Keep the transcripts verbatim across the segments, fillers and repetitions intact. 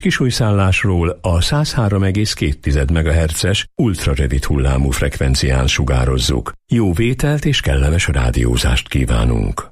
Kisújszállásról a száz három egész két megahertzes ultrarövid hullámú frekvencián sugározzuk. Jó vételt és kellemes rádiózást kívánunk!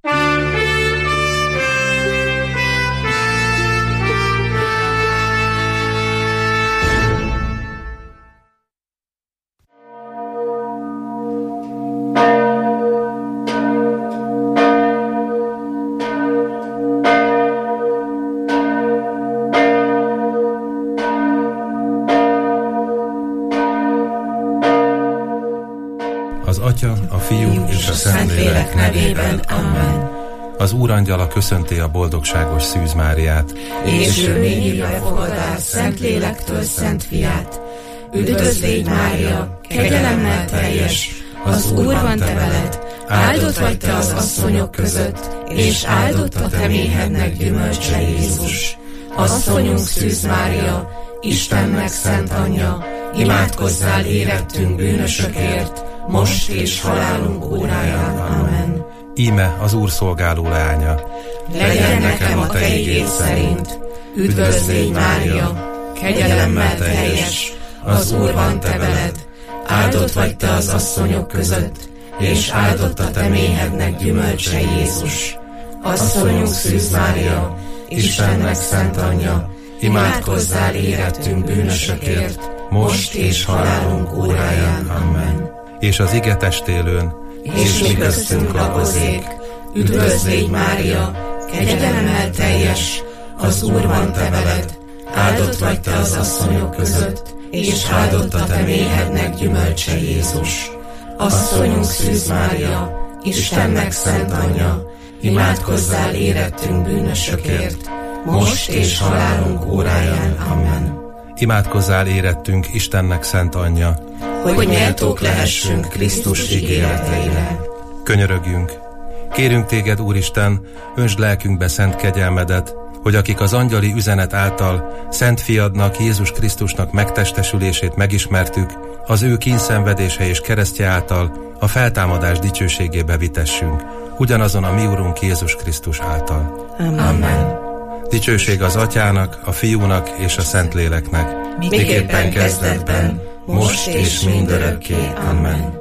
Atya, a Fiú és a Szentlélek nevében. Amen. Az Úrangyala köszönti a boldogságos Szűz Máriát. És ő még hívja fogadás Szentlélektől Szent Fiát. Üdvözl légy, Mária, kegyelemmel teljes, az Úr van te veled, áldott vagy te az asszonyok között, és áldott a te méhednek gyümölcse, Jézus. Asszonyunk Szűz Mária, Istennek szent anyja, imádkozzál érettünk bűnösökért, most és halálunk óráján. Amen. Íme az Úr szolgáló leánya. Legyen nekem a te igéd szerint. Üdvözl légy, Mária, kegyelemmel teljes, az Úr van te veled, áldott vagy te az asszonyok között, és áldott a te méhednek gyümölcse, Jézus. Asszonyunk Szűz Mária, Istennek szent anyja, imádkozzál érettünk bűnösökért, most és halálunk óráján. Amen. És az ige testélőn, és mi köztünk lakozék. Üdvözl légy, Mária, kegyelemmel teljes, az Úr van te veled, áldott vagy te az asszonyok között, és áldott a te méhednek gyümölcse, Jézus. Asszonyunk Szűz Mária, Istennek szent anyja, imádkozzál érettünk bűnösökért, most és halálunk óráján. Amen. Imádkozzál érettünk Istennek szent anyja, hogy méltók lehessünk Krisztus ígéreteire. Könyörögjünk! Kérünk téged, Úristen, öntsd lelkünkbe szent kegyelmedet, hogy akik az angyali üzenet által szent fiadnak, Jézus Krisztusnak megtestesülését megismertük, az ő kínszenvedése és keresztje által a feltámadás dicsőségébe vitessünk, ugyanazon a mi Urunk Jézus Krisztus által. Amen. Amen. Dicsőség az Atyának, a Fiúnak és a Szentléleknek, miképpen kezdetben, most és mindörökké. Amen.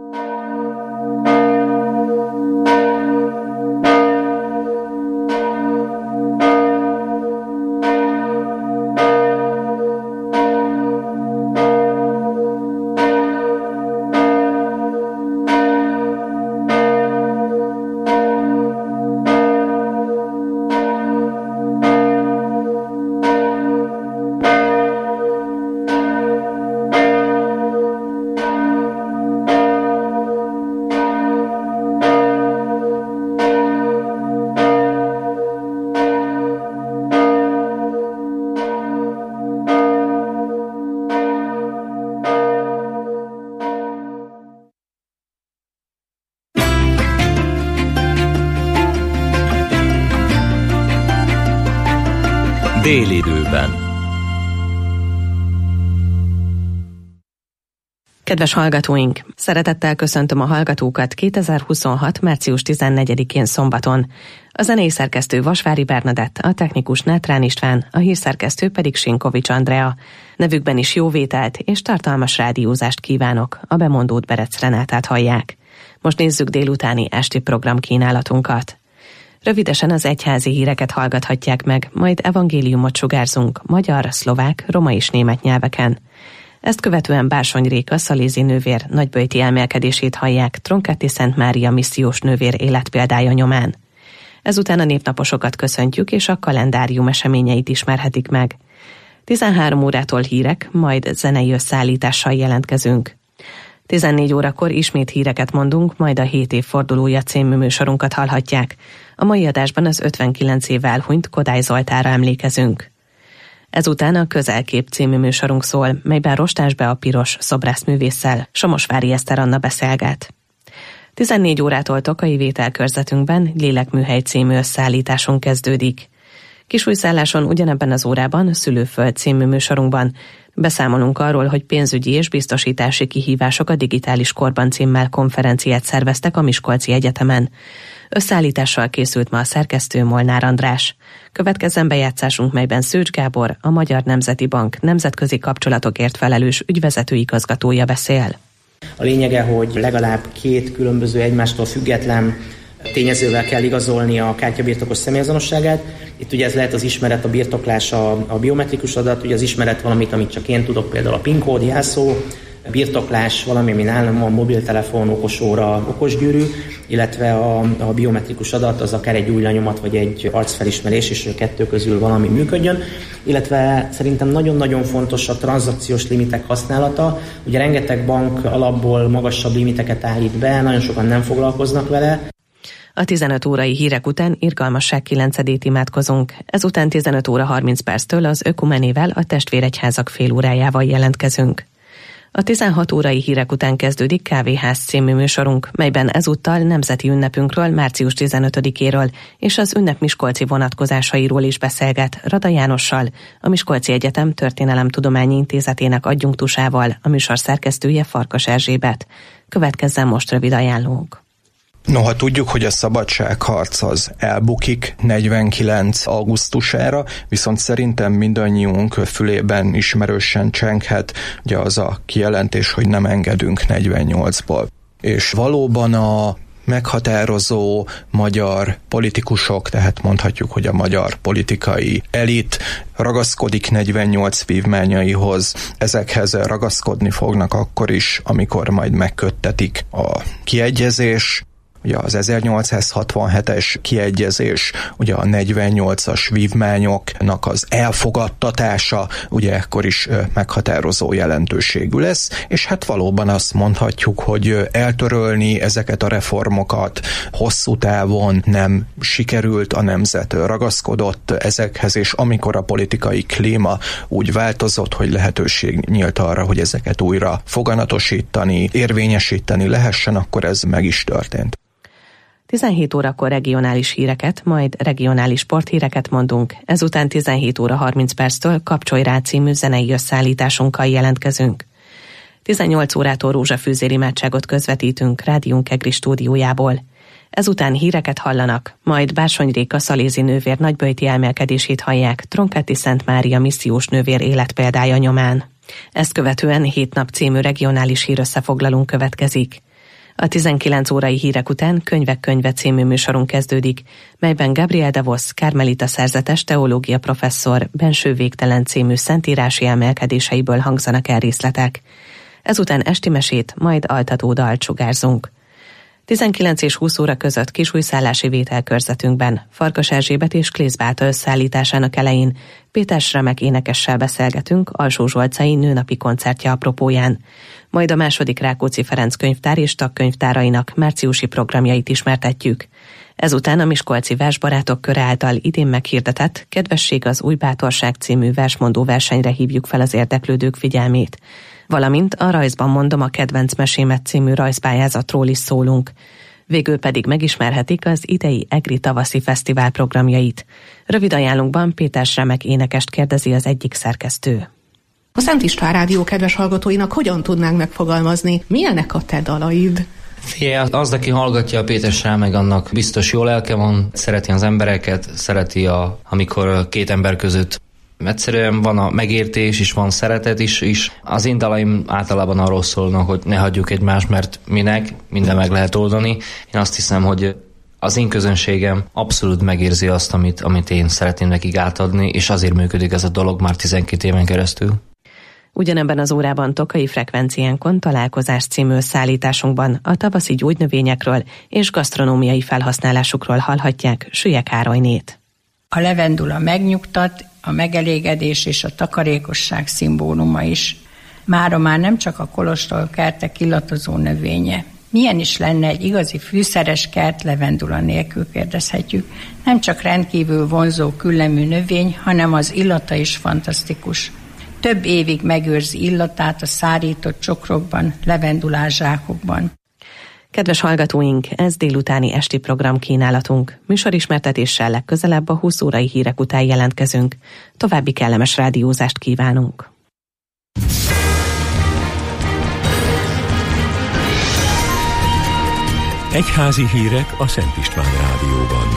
Délidőben. Kedves hallgatóink! Szeretettel köszöntöm a hallgatókat kétezer-huszonhat. március tizennegyedikén szombaton. A zenei szerkesztő Vasvári Bernadett, a technikus Nátrán István, a hírszerkesztő pedig Sinkovics Andrea. Nevükben is jó vételt és tartalmas rádiózást kívánok, a bemondót Berec Renátát hallják. Most nézzük délutáni esti programkínálatunkat. Rövidesen az egyházi híreket hallgathatják meg, majd evangéliumot sugárzunk magyar, szlovák, roma és német nyelveken. Ezt követően Bársony Réka szalézi nővér nagyböjti elmélkedését hallják Tronketti Szent Mária missziós nővér életpéldája nyomán. Ezután a névnaposokat köszöntjük, és a kalendárium eseményeit ismerhetik meg. tizenhárom órától hírek, majd zenei összeállítással jelentkezünk. tizennégy órakor ismét híreket mondunk, majd a hét évfordulója című műsorunkat hallhatják. A mai adásban az ötvenkilenc év elhunyt Kodály Zoltánra emlékezünk. Ezután a Közelkép című műsorunk szól, melyben Rostás Bea Piros szobrászművésszel Somosvári Eszter Anna beszélget. tizennégy órától Tokai vételkörzetünkben Lélekműhely című összeállításunk kezdődik. Kisújszálláson ugyanebben az órában Szülőföld című műsorunkban beszámolunk arról, hogy pénzügyi és biztosítási kihívások a digitális korban címmel konferenciát szerveztek a Miskolci Egyetemen. Összeállítással készült ma a szerkesztő Molnár András. Következzen bejátszásunk, melyben Szőcs Gábor, a Magyar Nemzeti Bank nemzetközi kapcsolatokért felelős ügyvezető igazgatója beszél. A lényege, hogy legalább két különböző egymástól független tényezővel kell igazolni a kártyabirtokos személyazonosságát. Itt ugye ez lehet az ismeret, a birtoklás, a, a biometrikus adat, ugye az ismeret valamit, amit csak én tudok, például a PIN kód, jelszó, birtoklás valami, ami nálam van, mobiltelefon, okosóra, okosgyűrű, illetve a, a biometrikus adat, az akár egy új lenyomat vagy egy arcfelismerés, és a kettő közül valami működjön. Illetve szerintem nagyon-nagyon fontos a tranzakciós limitek használata. Ugye rengeteg bank alapból magasabb limiteket állít be, nagyon sokan nem foglalkoznak vele. A tizenöt órai hírek után irgalmasság kilencedét imádkozunk. Ezután tizenöt óra harminc perctől az Ökumenével, a Testvéregyházak félórájával jelentkezünk. A tizenhat órai hírek után kezdődik Kávéház című műsorunk, melyben ezúttal nemzeti ünnepünkről, március tizenötödikéről és az ünnep miskolci vonatkozásairól is beszélget Rada Jánossal, a Miskolci Egyetem Történelemtudományi Intézetének adjunktusával, a műsor szerkesztője Farkas Erzsébet. Következzen most rövid ajánlónk. Noha tudjuk, hogy a szabadságharc az elbukik negyvenkilenc augusztusára, viszont szerintem mindannyiunk fülében ismerősen csenghet ugye az a kijelentés, hogy nem engedünk negyvennyolcból. És valóban a meghatározó magyar politikusok, tehát mondhatjuk, hogy a magyar politikai elit ragaszkodik negyvennyolc vívmányaihoz, ezekhez ragaszkodni fognak akkor is, amikor majd megköttetik a kiegyezés. Ugye az ezernyolcszázhatvanhetes kiegyezés, ugye a negyvennyolcas vívmányoknak az elfogadtatása, ugye ekkor is meghatározó jelentőségű lesz, és hát valóban azt mondhatjuk, hogy eltörölni ezeket a reformokat hosszú távon nem sikerült, a nemzet ragaszkodott ezekhez, és amikor a politikai klíma úgy változott, hogy lehetőség nyílt arra, hogy ezeket újra foganatosítani, érvényesíteni lehessen, akkor ez meg is történt. tizenhét órakor regionális híreket, majd regionális sporthíreket mondunk, ezután tizenhét óra harminc perctől Kapcsolj rá című zenei összeállításunkkal jelentkezünk. tizennyolc órától rózsafűzér imádságot közvetítünk Rádiónk Egri stúdiójából. Ezután híreket hallanak, majd Bársony Réka szalézi nővér nagyböjti elmélkedését hallják Tronketti Szent Mária missziós nővér életpéldája nyomán. Ezt követően Hét nap című regionális hírösszefoglalónk következik. A tizenkilenc órai hírek után Könyvek könyve című műsorunk kezdődik, melyben Gabriel de Vos, Kármelita szerzetes teológia professzor Benső végtelen című szentírási emelkedéseiből hangzanak el részletek. Ezután esti mesét, majd altató dalt sugárzunk. tizenkilenc és húsz óra között kisújszállási vételkörzetünkben Farkas Erzsébet és Klész Bálta összeállításának elején Péter Sremek énekessel beszélgetünk Alsó Zsolcai nőnapi koncertje apropóján. Majd a második Rákóczi Ferenc könyvtár és tagkönyvtárainak márciusi programjait ismertetjük. Ezután a Miskolci Versbarátok köre által idén meghirdetett Kedvesség az új bátorság című versmondó versenyre hívjuk fel az érdeklődők figyelmét. Valamint a Rajzban mondom a kedvenc mesémet című rajzpályázatról is szólunk. Végül pedig megismerhetik az idei Egri tavaszi fesztivál programjait. Rövid ajánlunkban Péter Sremek énekest kérdezi az egyik szerkesztő. A Szent István Rádió kedves hallgatóinak hogyan tudnánk megfogalmazni, milyenek a te dalaid? Figyelj, az, aki hallgatja a Péter Sremek, annak biztos jó lelke van, szereti az embereket, szereti, a, amikor két ember között egyszerűen van a megértés is, van szeretet is, is. Az én dalaim általában arról szólnak, hogy ne hagyjuk egymást, mert minek, minden meg lehet oldani. Én azt hiszem, hogy az én közönségem abszolút megérzi azt, amit, amit én szeretném nekik átadni, és azért működik ez a dolog már tizenkét éven keresztül. Ugyanebben az órában Tokai Frekvenciánkon Találkozás című összeállításunkban a tavaszi gyógynövényekről és gasztronómiai felhasználásukról hallhatják Sülye Károlynét. A levendula megnyugtat, a megelégedés és a takarékosság szimbóluma is. Mára már nem csak a kolostor kertek illatozó növénye. Milyen is lenne egy igazi fűszeres kert levendula nélkül, kérdezhetjük. Nem csak rendkívül vonzó küllemű növény, hanem az illata is fantasztikus. Több évig megőrzi illatát a szárított csokrokban, levendulás zsákokban. Kedves hallgatóink, ez délutáni esti program kínálatunk. Műsorismertetéssel legközelebb a húsz órai hírek után jelentkezünk. További kellemes rádiózást kívánunk. Egyházi hírek a Szent István Rádióban.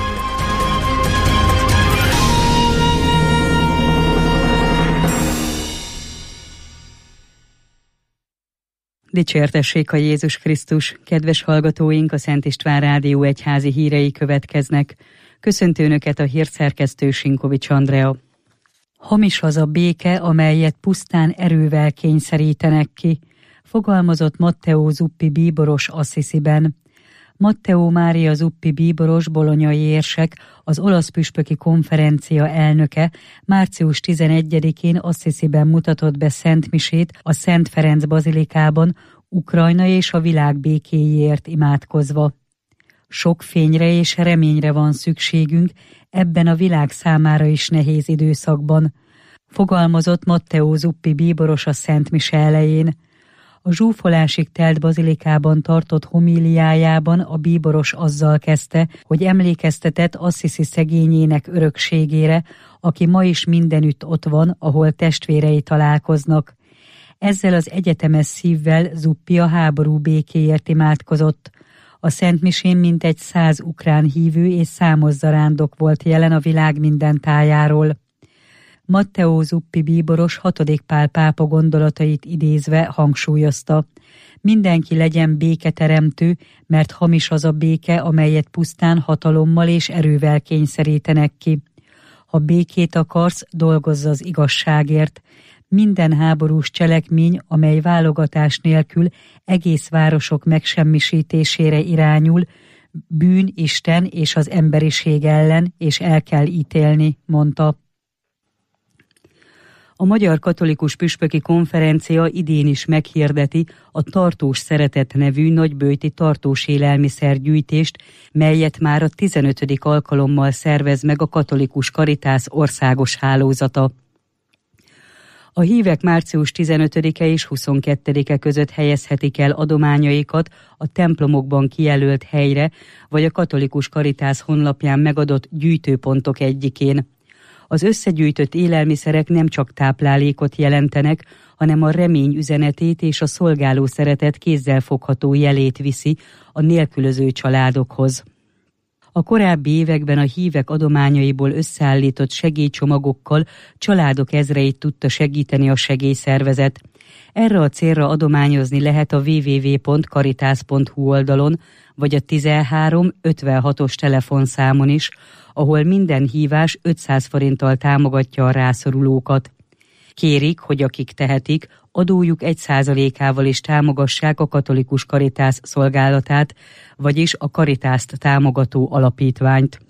Dicsértessék a Jézus Krisztus! Kedves hallgatóink, a Szent István Rádió egyházi hírei következnek. Köszöntő Önöket a hírszerkesztő Sinkovics Andrea. Hamis az a béke, amelyet pusztán erővel kényszerítenek ki, fogalmazott Matteo Zuppi bíboros Assisiben. Matteo Mária Zuppi bíboros bolonyai érsek, az olasz püspöki konferencia elnöke március tizenegyedikén Assisiben mutatott be szentmisét a Szent Ferenc bazilikában, Ukrajna és a világ békéjéért imádkozva. Sok fényre és reményre van szükségünk ebben a világ számára is nehéz időszakban, fogalmazott Matteo Zuppi bíboros a szentmise elején. A zsúfolásig telt bazilikában tartott homíliájában a bíboros azzal kezdte, hogy emlékeztetett Assisi szegényének örökségére, aki ma is mindenütt ott van, ahol testvérei találkoznak. Ezzel az egyetemes szívvel Zuppi a háború békéért imádkozott. A szentmisén mintegy száz ukrán hívő és számos zarándok volt jelen a világ minden tájáról. Matteo Zuppi bíboros hatodik Pál pápa gondolatait idézve hangsúlyozta: mindenki legyen béketeremtő, mert hamis az a béke, amelyet pusztán hatalommal és erővel kényszerítenek ki. Ha békét akarsz, dolgozz az igazságért. Minden háborús cselekmény, amely válogatás nélkül egész városok megsemmisítésére irányul, bűn Isten és az emberiség ellen, és el kell ítélni, mondta. A Magyar Katolikus Püspöki Konferencia idén is meghirdeti a Tartós Szeretet nevű nagyböjti tartós élelmiszergyűjtést, melyet már a tizenötödik alkalommal szervez meg a Katolikus Caritas országos hálózata. A hívek március tizenötödike és huszonkettedike között helyezhetik el adományaikat a templomokban kijelölt helyre, vagy a Katolikus Caritas honlapján megadott gyűjtőpontok egyikén. Az összegyűjtött élelmiszerek nem csak táplálékot jelentenek, hanem a remény üzenetét és a szolgáló szeretet kézzelfogható jelét viszi a nélkülöző családokhoz. A korábbi években a hívek adományaiból összeállított segélycsomagokkal családok ezreit tudta segíteni a segélyszervezet. Erre a célra adományozni lehet a double-u double-u double-u pont caritas pont hu oldalon, vagy a tizenhárom ötvenhatos telefonszámon is, ahol minden hívás ötszáz forinttal támogatja a rászorulókat. Kérik, hogy akik tehetik, adójuk egy százalékával is támogassák a Katolikus Caritas szolgálatát, vagyis a Caritást támogató alapítványt.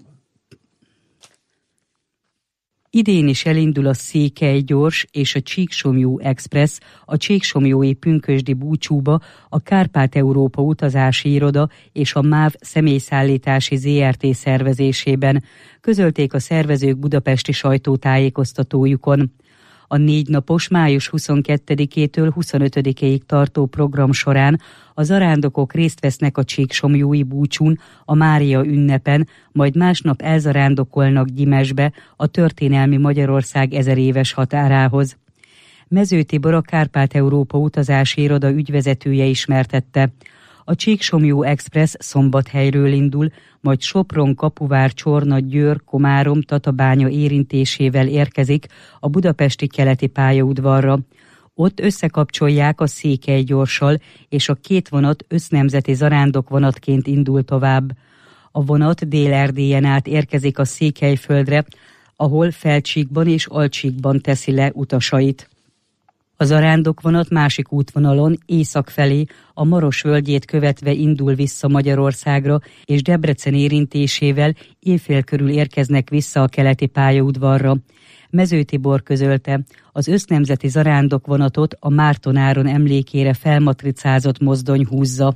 Idén is elindul a Székely Gyors és a Csíksomlyó Express a csíksomlyói pünkösdi búcsúba a Kárpát-Európa utazási iroda és a MÁV személyszállítási zé er té szervezésében, közölték a szervezők budapesti sajtótájékoztatójukon. A négy napos május huszonkettedikétől huszonötödikéig tartó program során a zarándokok részt vesznek a csíksomlyói búcsún, a Mária ünnepen, majd másnap elzarándokolnak Gyimesbe, a történelmi Magyarország ezer éves határához. Mező Tibor, a Kárpát-Európa utazási iroda ügyvezetője ismertette: a Csíksomlyó Express Szombathelyről indul, majd Sopron, Kapuvár, Csorna, Győr, Komárom, Tatabánya érintésével érkezik a budapesti keleti pályaudvarra. Ott összekapcsolják a Székely Gyorssal, és a két vonat össznemzeti zarándokvonatként indul tovább. A vonat Dél-Erdélyen át érkezik a Székelyföldre, ahol Felcsíkban és Alcsíkban teszi le utasait. A zarándokvonat másik útvonalon észak felé a Maros völgyét követve indul vissza Magyarországra, és Debrecen érintésével éjfél körül érkeznek vissza a keleti pályaudvarra. Mező Tibor közölte, az össznemzeti zarándokvonatot a Márton-áron emlékére felmatricázott mozdony húzza.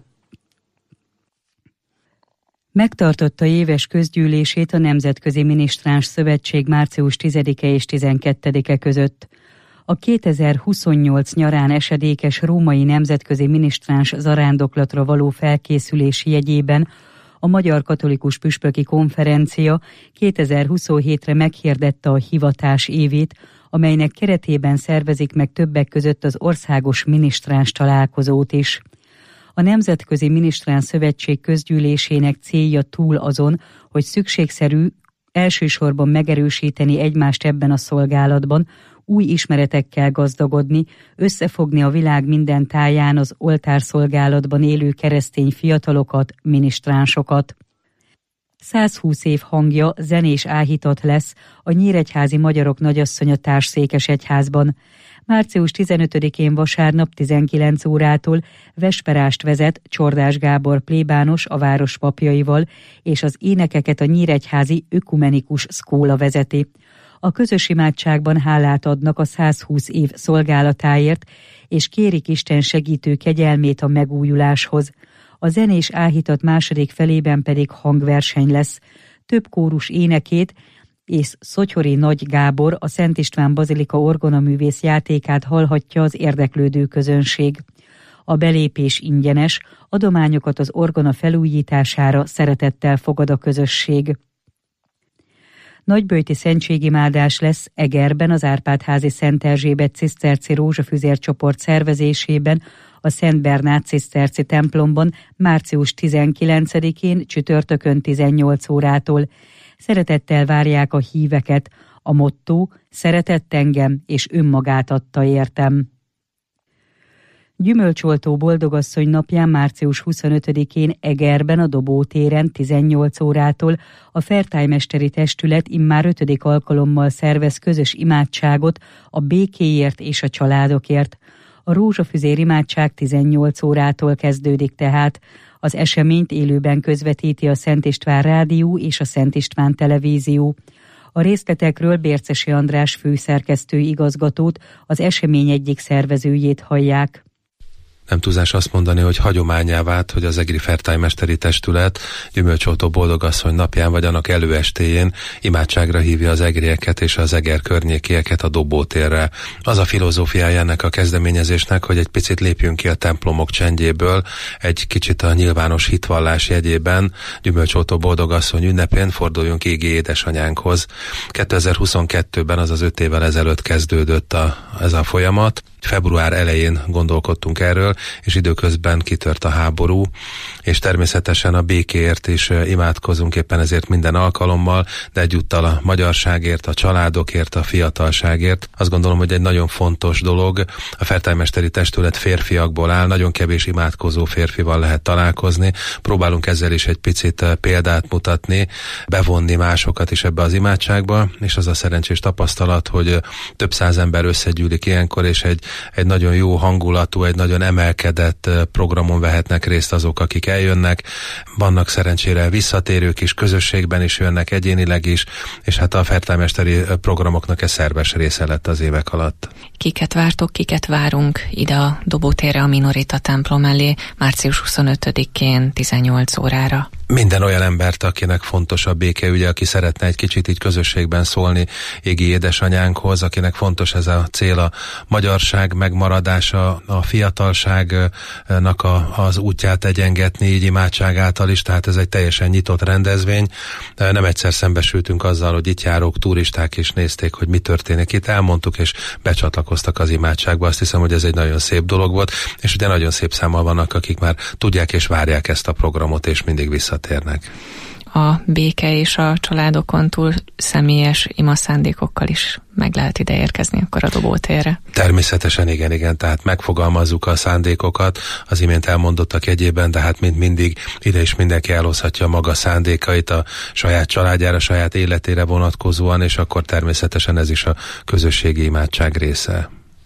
Megtartotta éves közgyűlését a Nemzetközi Minisztráns Szövetség március tizedike és tizenkettedike között. A kétezer-huszonnyolc nyarán esedékes római nemzetközi minisztráns zarándoklatra való felkészülési jegyében a Magyar Katolikus Püspöki Konferencia kétezer-huszonhétre meghirdette a hivatás évét, amelynek keretében szervezik meg többek között az országos minisztráns találkozót is. A Nemzetközi Minisztráns Szövetség közgyűlésének célja túl azon, hogy szükségszerű elsősorban megerősíteni egymást ebben a szolgálatban, új ismeretekkel gazdagodni, összefogni a világ minden táján az oltárszolgálatban élő keresztény fiatalokat, minisztránsokat. százhúsz év hangja zenés áhítat lesz a Nyíregyházi Magyarok Nagyasszonya Társszékesegyházban. március tizenötödikén vasárnap tizenkilenc órától vesperást vezet Csordás Gábor plébános a város papjaival, és az énekeket a Nyíregyházi Ökumenikus Szkóla vezeti. A közös imádságban hálát adnak a százhúsz év szolgálatáért, és kérik Isten segítő kegyelmét a megújuláshoz. A zenés áhítat második felében pedig hangverseny lesz. Több kórus énekét és Szotyori Nagy Gábor, a Szent István Bazilika orgonaművész játékát hallhatja az érdeklődő közönség. A belépés ingyenes, adományokat az orgona felújítására szeretettel fogad a közösség. Nagyböjti szentségimádás lesz Egerben az Árpád-házi Szent Erzsébet ciszterci rózsafüzér csoport szervezésében, a Szent Bernát ciszterci templomban március tizenkilencedikén csütörtökön tizennyolc órától. Szeretettel várják a híveket, a motto szeretett engem és önmagát adta értem. Gyümölcsoltó boldogasszony napján március huszonötödikén Egerben a Dobó téren tizennyolc órától a Fertájmesteri Testület immár ötödik alkalommal szervez közös imádságot a békéért és a családokért. A rózsafüzér imádság tizennyolc órától kezdődik tehát. Az eseményt élőben közvetíti a Szent István Rádió és a Szent István Televízió. A részletekről Bércesi András főszerkesztő igazgatót, az esemény egyik szervezőjét hallják. Nem túlzás azt mondani, hogy hagyományá vált, hogy az Egri Fertájmesteri Testület Gyümölcsoltó boldogasszony napján vagy annak előestéjén imádságra hívja az egrieket és az Eger környékieket a Dobótérre. Az a filozófiája ennek a kezdeményezésnek, hogy egy picit lépjünk ki a templomok csendjéből, egy kicsit a nyilvános hitvallás jegyében Gyümölcsoltó boldogasszony ünnepén forduljunk égi édesanyánkhoz. kétezer-huszonkettőben, azaz öt évvel ezelőtt kezdődött a, ez a folyamat. Február elején gondolkodtunk erről, és időközben kitört a háború, és természetesen a békéért is imádkozunk éppen ezért minden alkalommal, de egyúttal a magyarságért, a családokért, a fiatalságért. Azt gondolom, hogy egy nagyon fontos dolog. A Fertájmesteri Testület férfiakból áll, nagyon kevés imádkozó férfival lehet találkozni. Próbálunk ezzel is egy picit példát mutatni, bevonni másokat is ebbe az imádságba, és az a szerencsés tapasztalat, hogy több száz ember összegyűlik ilyenkor, és egy egy nagyon jó hangulatú, egy nagyon emelkedett programon vehetnek részt azok, akik eljönnek. Vannak szerencsére visszatérők is, közösségben is jönnek, egyénileg is, és hát a fertájmesteri programoknak ez szerves része lett az évek alatt. Kiket vártok, kiket várunk ide a Dobótérre, a Minorita templom elé március huszonötödikén tizennyolc órára? Minden olyan embert, akinek fontos a békeügye, aki szeretne egy kicsit így közösségben szólni égi édesanyánkhoz, akinek fontos ez a cél, a magyarság megmaradása, a fiatalságnak a, az útját egyengetni, így imádság által is, tehát ez egy teljesen nyitott rendezvény. Nem egyszer szembesültünk azzal, hogy itt járók turisták is nézték, hogy mi történik itt, elmondtuk, és becsatlakoztak az imádságba. Azt hiszem, hogy ez egy nagyon szép dolog volt, és ugye nagyon szép számmal vannak, akik már tudják és várják ezt a programot, és mindig visszatérnek. A béke és a családokon túl személyes imaszándékokkal is meg lehet ide érkezni akkor a Dobótérre. Természetesen igen, igen, tehát megfogalmazzuk a szándékokat, az imént elmondottak egyében, de hát mint mindig ide is mindenki elhozhatja maga szándékait a saját családjára, saját életére vonatkozóan, és akkor természetesen ez is a közösségi imádság része.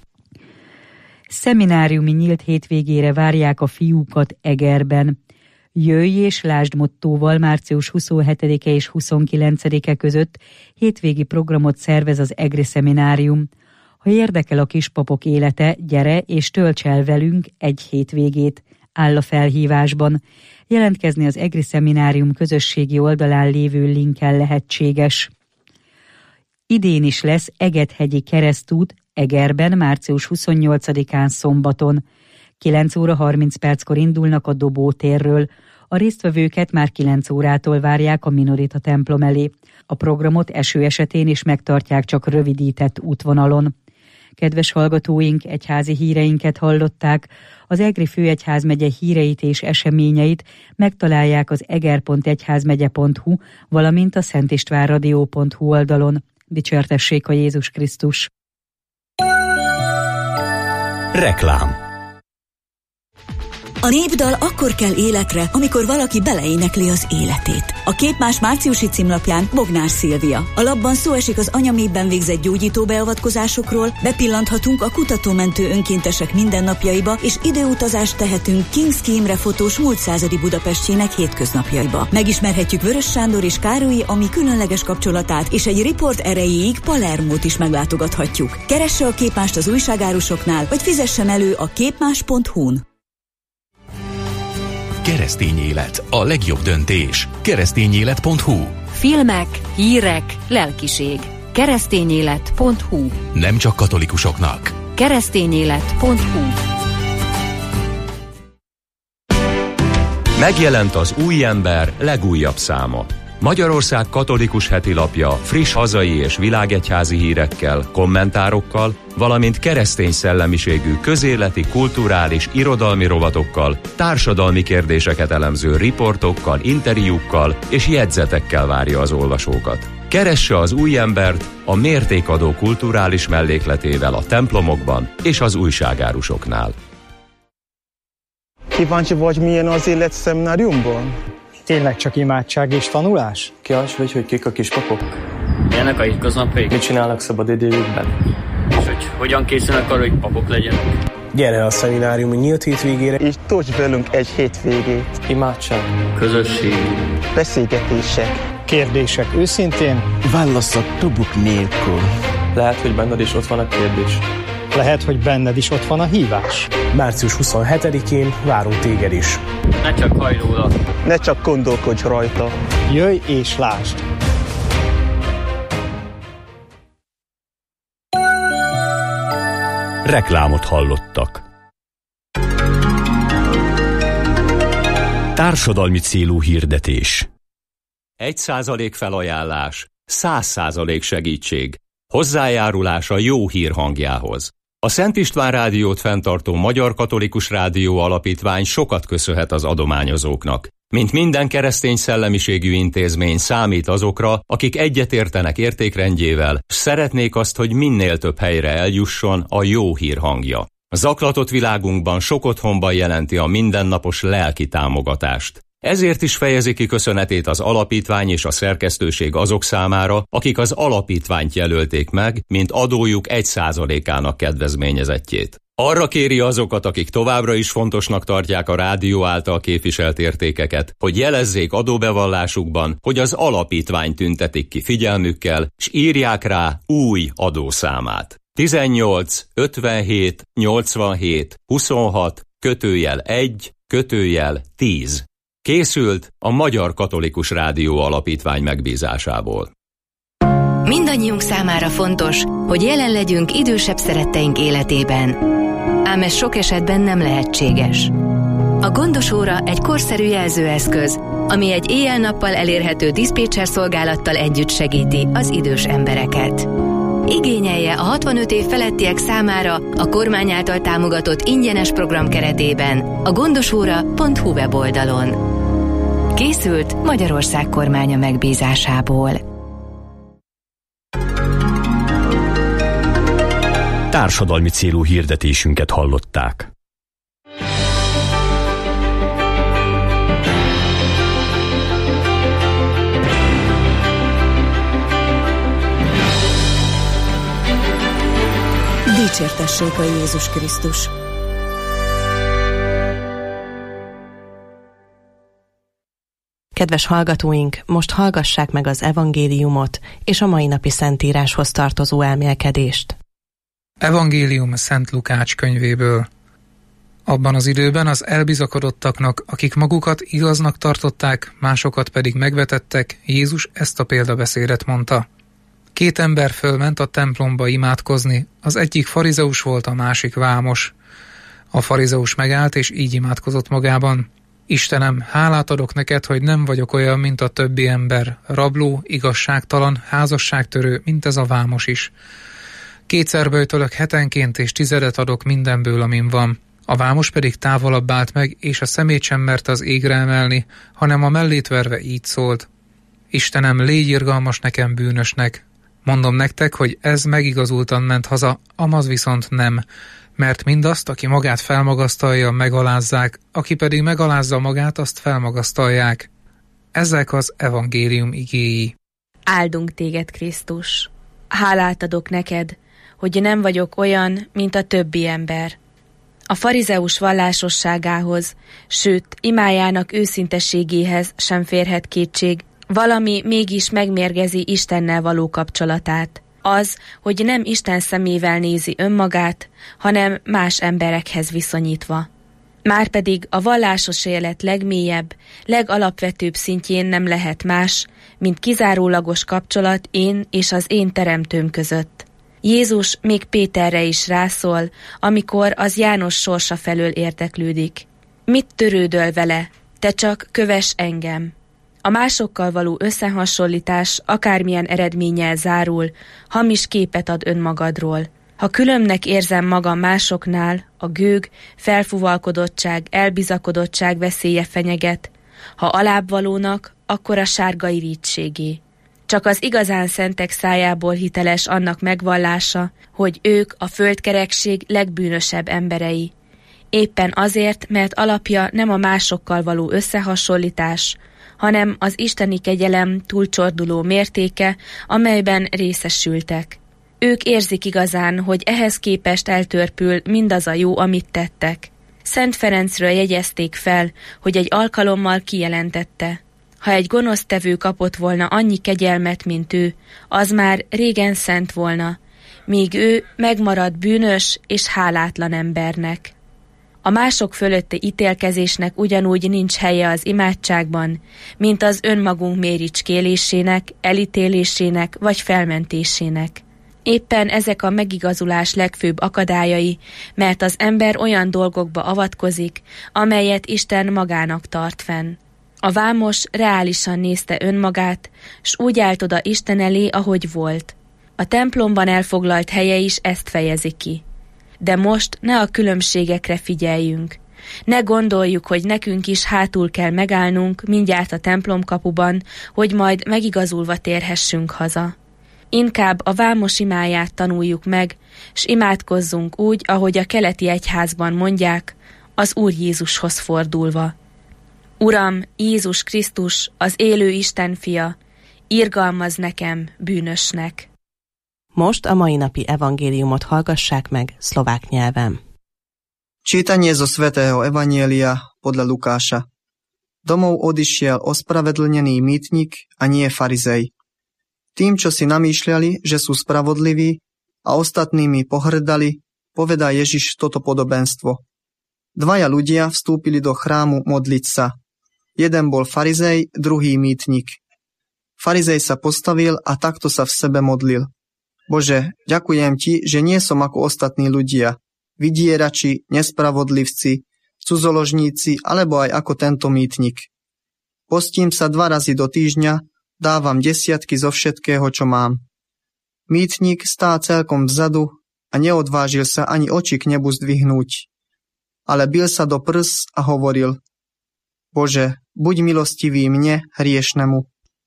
Szemináriumi nyílt hétvégére várják a fiúkat Egerben. Jöjj és lásd mottóval március huszonhetedike és huszonkilencedike között hétvégi programot szervez az Egri Szeminárium. Ha érdekel a kispapok élete, gyere és tölts el velünk egy hétvégét, áll a felhívásban. Jelentkezni az Egri Szeminárium közösségi oldalán lévő linken lehetséges. Idén is lesz Egethegyi keresztút Egerben március huszonnyolcadikán szombaton. kilenc óra harminc perckor indulnak a Dobótérről. A résztvevőket már kilenc órától várják a Minorita templom elé. A programot eső esetén is megtartják, csak rövidített útvonalon. Kedves hallgatóink, egyházi híreinket hallották. Az Egri Főegyházmegye híreit és eseményeit megtalálják az eger pont egyházmegye pont hu, valamint a szentistvánradio pont hu oldalon. Dicsértessék a Jézus Krisztus! Reklám. A népdal akkor kell életre, amikor valaki beleénekli az életét. A Képmás márciusi címlapján Bognár Szilvia. A lapban szó esik az anyaméhben végzett gyógyító beavatkozásokról, bepillanthatunk a kutatómentő önkéntesek mindennapjaiba, és időutazást tehetünk Kinszki Imre fotós múlt századi Budapestjének hétköznapjaiba. Megismerhetjük Vörös Sándor és Károlyi Ami különleges kapcsolatát, és egy riport erejéig Palermót is meglátogathatjuk. Keresse a Képmást az újságárusoknál, vagy fizessen elő a képmás pont hu-n. Keresztény élet, a legjobb döntés. keresztényélet pont hu. Filmek, hírek, lelkiség. keresztényélet pont hu. Nem csak katolikusoknak. keresztényélet pont hu. Megjelent az Új Ember legújabb száma. Magyarország katolikus hetilapja friss hazai és világegyházi hírekkel, kommentárokkal, valamint keresztény szellemiségű közéleti, kulturális, irodalmi rovatokkal, társadalmi kérdéseket elemző riportokkal, interjúkkal és jegyzetekkel várja az olvasókat. Keresse az Új Embert a mértékadó kulturális mellékletével a templomokban és az újságárusoknál. Kíváncsi vagy, milyen az élet szemináriumban? Tényleg csak imádság és tanulás? Kíváncsi vagy, hogy kik a kispapok? Milyenek a hétköznapjaik? Mit csinálnak szabadidejükben? És hogy hogyan készülnek arra, hogy papok legyenek? Gyere a szeminárium nyílt hétvégére, és tölts velünk egy hétvégét. Imádság, közösség, beszélgetések, kérdések őszintén, válaszok tubuk nélkül. Lehet, hogy benned is ott van a kérdés. Lehet, hogy benned is ott van a hívás. március huszonhetedikén várunk téged is. Ne csak hajj róla. Ne csak gondolkodj rajta. Jöjj és lásd! Reklámot hallottak. Társadalmi célú hirdetés. Egy százalék felajánlás, száz százalék segítség. Hozzájárulás a jó hír hangjához. A Szent István Rádiót fenntartó Magyar Katolikus Rádió Alapítvány sokat köszönhet az adományozóknak. Mint minden keresztény szellemiségű intézmény számít azokra, akik egyetértenek értékrendjével, s szeretnék azt, hogy minél több helyre eljusson a jó hír hangja. Zaklatott világunkban sok otthonban jelenti a mindennapos lelki támogatást. Ezért is fejezi ki köszönetét az alapítvány és a szerkesztőség azok számára, akik az alapítványt jelölték meg, mint adójuk egy százalékának kedvezményezettjét. Arra kéri azokat, akik továbbra is fontosnak tartják a rádió által képviselt értékeket, hogy jelezzék adóbevallásukban, hogy az alapítvány tüntetik ki figyelmükkel, s írják rá új adószámát. tizennyolc ötvenhét nyolcvanhét huszonhat kötőjel egy kötőjel tíz. Készült a Magyar Katolikus Rádió Alapítvány megbízásából. Mindannyiunk számára fontos, hogy jelen legyünk idősebb szeretteink életében. Ám ez sok esetben nem lehetséges. A gondos óra egy korszerű jelzőeszköz, ami egy éjjel-nappal elérhető diszpécser szolgálattal együtt segíti az idős embereket. Igényelje a hatvanöt év felettiek számára a kormány által támogatott ingyenes program keretében a gondosóra pont hu weboldalon. Készült Magyarország kormánya megbízásából. Társadalmi célú hirdetésünket hallották. Dicsértessék a Jézus Krisztus! Kedves hallgatóink, most hallgassák meg az evangéliumot és a mai napi szentíráshoz tartozó elmélkedést. Evangélium a Szent Lukács könyvéből. Abban az időben az elbizakodottaknak, akik magukat igaznak tartották, másokat pedig megvetettek, Jézus ezt a példabeszédet mondta. Két ember fölment a templomba imádkozni, az egyik farizeus volt, a másik vámos. A farizeus megállt, és így imádkozott magában: Istenem, hálát adok neked, hogy nem vagyok olyan, mint a többi ember, rabló, igazságtalan, házasságtörő, mint ez a vámos is. Kétszer böjtölök hetenként, és tizedet adok mindenből, amin van. A vámos pedig távolabb állt meg, és a szemét sem merte az égre emelni, hanem a mellét verve így szólt: Istenem, légy irgalmas nekem, bűnösnek. Mondom nektek, hogy ez megigazultan ment haza, amaz viszont nem, mert mindazt, aki magát felmagasztalja, megalázzák, aki pedig megalázza magát, azt felmagasztalják. Ezek az evangélium igéi. Áldunk téged, Krisztus! Hálát adok neked, hogy nem vagyok olyan, mint a többi ember. A farizeus vallásosságához, sőt, imájának őszintességéhez sem férhet kétség, valami mégis megmérgezi Istennel való kapcsolatát. Az, hogy nem Isten szemével nézi önmagát, hanem más emberekhez viszonyítva. Márpedig a vallásos élet legmélyebb, legalapvetőbb szintjén nem lehet más, mint kizárólagos kapcsolat én és az én teremtőm között. Jézus még Péterre is rászól, amikor az János sorsa felől érdeklődik. Mit törődöl vele? Te csak kövess engem. A másokkal való összehasonlítás akármilyen eredménnyel zárul, hamis képet ad önmagadról. Ha különbnek érzem magam másoknál, a gőg, felfuvalkodottság, elbizakodottság veszélye fenyeget. Ha alábbvalónak, akkor a sárga irítségé. Csak az igazán szentek szájából hiteles annak megvallása, hogy ők a földkerekség legbűnösebb emberei. Éppen azért, mert alapja nem a másokkal való összehasonlítás, hanem az isteni kegyelem túlcsorduló mértéke, amelyben részesültek. Ők érzik igazán, hogy ehhez képest eltörpül mindaz a jó, amit tettek. Szent Ferencről jegyezték fel, hogy egy alkalommal kijelentette: ha egy gonosztevő kapott volna annyi kegyelmet, mint ő, az már régen szent volna, míg ő megmarad bűnös és hálátlan embernek. A mások fölötti ítélkezésnek ugyanúgy nincs helye az imádságban, mint az önmagunk méricskélésének, elítélésének vagy felmentésének. Éppen ezek a megigazulás legfőbb akadályai, mert az ember olyan dolgokba avatkozik, amelyet Isten magának tart fenn. A vámos reálisan nézte önmagát, s úgy állt oda Isten elé, ahogy volt. A templomban elfoglalt helye is ezt fejezi ki. De most ne a különbségekre figyeljünk. Ne gondoljuk, hogy nekünk is hátul kell megállnunk mindjárt a templomkapuban, hogy majd megigazulva térhessünk haza. Inkább a vámos imáját tanuljuk meg, s imádkozzunk úgy, ahogy a keleti egyházban mondják, az Úr Jézushoz fordulva. Uram, Jézus Krisztus, az élő Isten fia, irgalmazz nekem, bűnösnek. Most a mai napi evangéliumot hallgassák meg szlovák nyelven. Čítanie zo svätého evanjelia podľa Lukáša. Domov odišiel ospravedlnený mýtnik a nie farizej. Tým, čo si namýšľali, že sú spravodliví a ostatnými pohrdali, povedá Ježiš toto podobenstvo. Dvaja ľudia vstúpili do chrámu modliť sa. Jeden bol farizej, druhý mýtnik. Farizej sa postavil a takto sa v sebe modlil. Bože, ďakujem ti, že nie som ako ostatní ľudia, vydierači, nespravodlivci, cudzoložníci alebo aj ako tento mýtnik. Postím sa dva razy do týždňa, dávam desiatky zo všetkého, čo mám. Mýtnik stál celkom vzadu a neodvážil sa ani oči k nebu zdvihnúť, ale bil sa do prs a hovoril: Bože, buď milostivý mne, hriešnemu.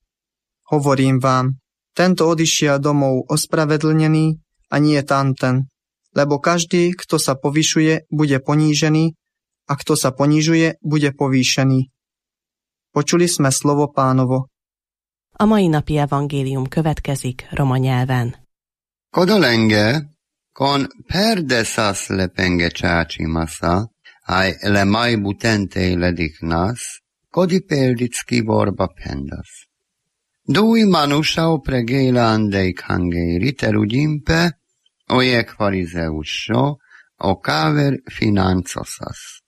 Hovorím vám, tento odišiel domov ospravedlnený a nie tamten, lebo každý, kto sa povyšuje, bude ponížený a kto sa ponižuje, bude povýšený. Počuli sme slovo Pánovo. A mai napi evangélium következik roma nyelven. Kodolenge, kon perdesas lepenge csácsi masa, aj le mai butente ledik nas, kodi peldicki borba pendas. Dui manusau pregéla andeik hangei riterudimpe, ojek farizeusho, o káver financosas.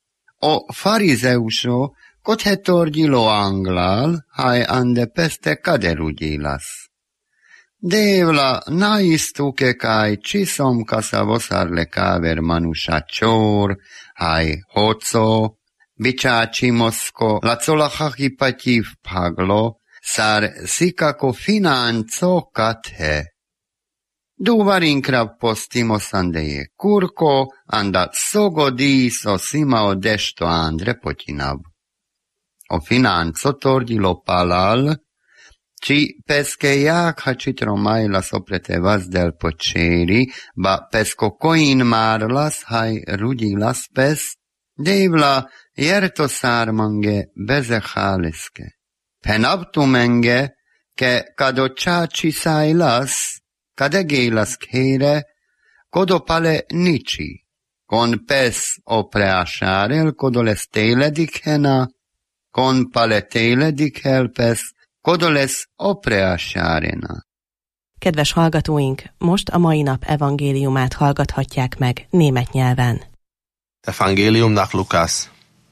O farizeusho, kothetorgyilo anglal, haj ande peste kaderugyilas. Devla naistuke kai chisom kasavosarle kaver manusha chor, hai hoco, bichachi mosko, la colachachi pativ paglo, sar sikako financo kathe. Duvarinkra postimo sandeje kurko, anda sogodis o simao desto andre potinab. O financo tordilo palal, ci pesche jak citromai soprete vas del poceri, ba pesco coin marlas hai rudilas pes, devla jerto sarmange bezechaleske. Penabtumenge, ke kadocciaci sailas, kadegélas kére, kodopale nici, con pes opreasárel, kodoles téledik hena, con pale téledik helpes, kodoles opreasárena. Kedves hallgatóink, most a mai nap evangéliumát hallgathatják meg német nyelven. Evangelium nach Lukas.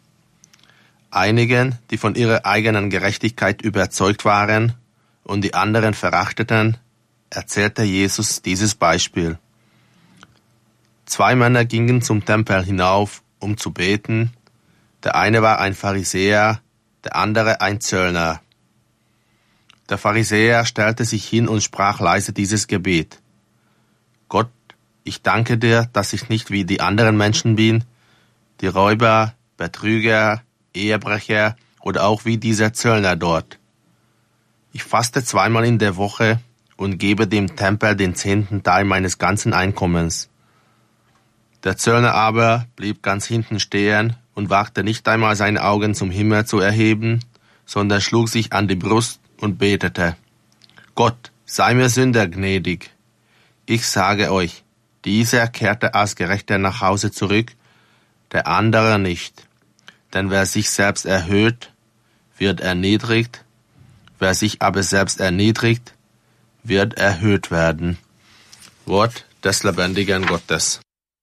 Einigen, die von ihrer eigenen Gerechtigkeit überzeugt waren und die anderen verachteten, erzählte Jesus dieses Beispiel. Zwei Männer gingen zum Tempel hinauf, um zu beten. Der eine war ein Pharisäer, der andere ein Zöllner. Der Pharisäer stellte sich hin und sprach leise dieses Gebet. Gott, ich danke dir, dass ich nicht wie die anderen Menschen bin, die Räuber, Betrüger, Ehebrecher oder auch wie dieser Zöllner dort. Ich faste zweimal in der Woche und gebe dem Tempel den zehnten Teil meines ganzen Einkommens. Der Zöllner aber blieb ganz hinten stehen und wagte nicht einmal seine Augen zum Himmel zu erheben, sondern schlug sich an die Brust und betete. Gott, sei mir Sünder gnädig. Ich sage euch, dieser kehrte als Gerechter nach Hause zurück, der andere nicht. Denn wer sich selbst erhöht, wird erniedrigt, wer sich aber selbst erniedrigt, wird erhöht werden. Wort des lebendigen Gottes.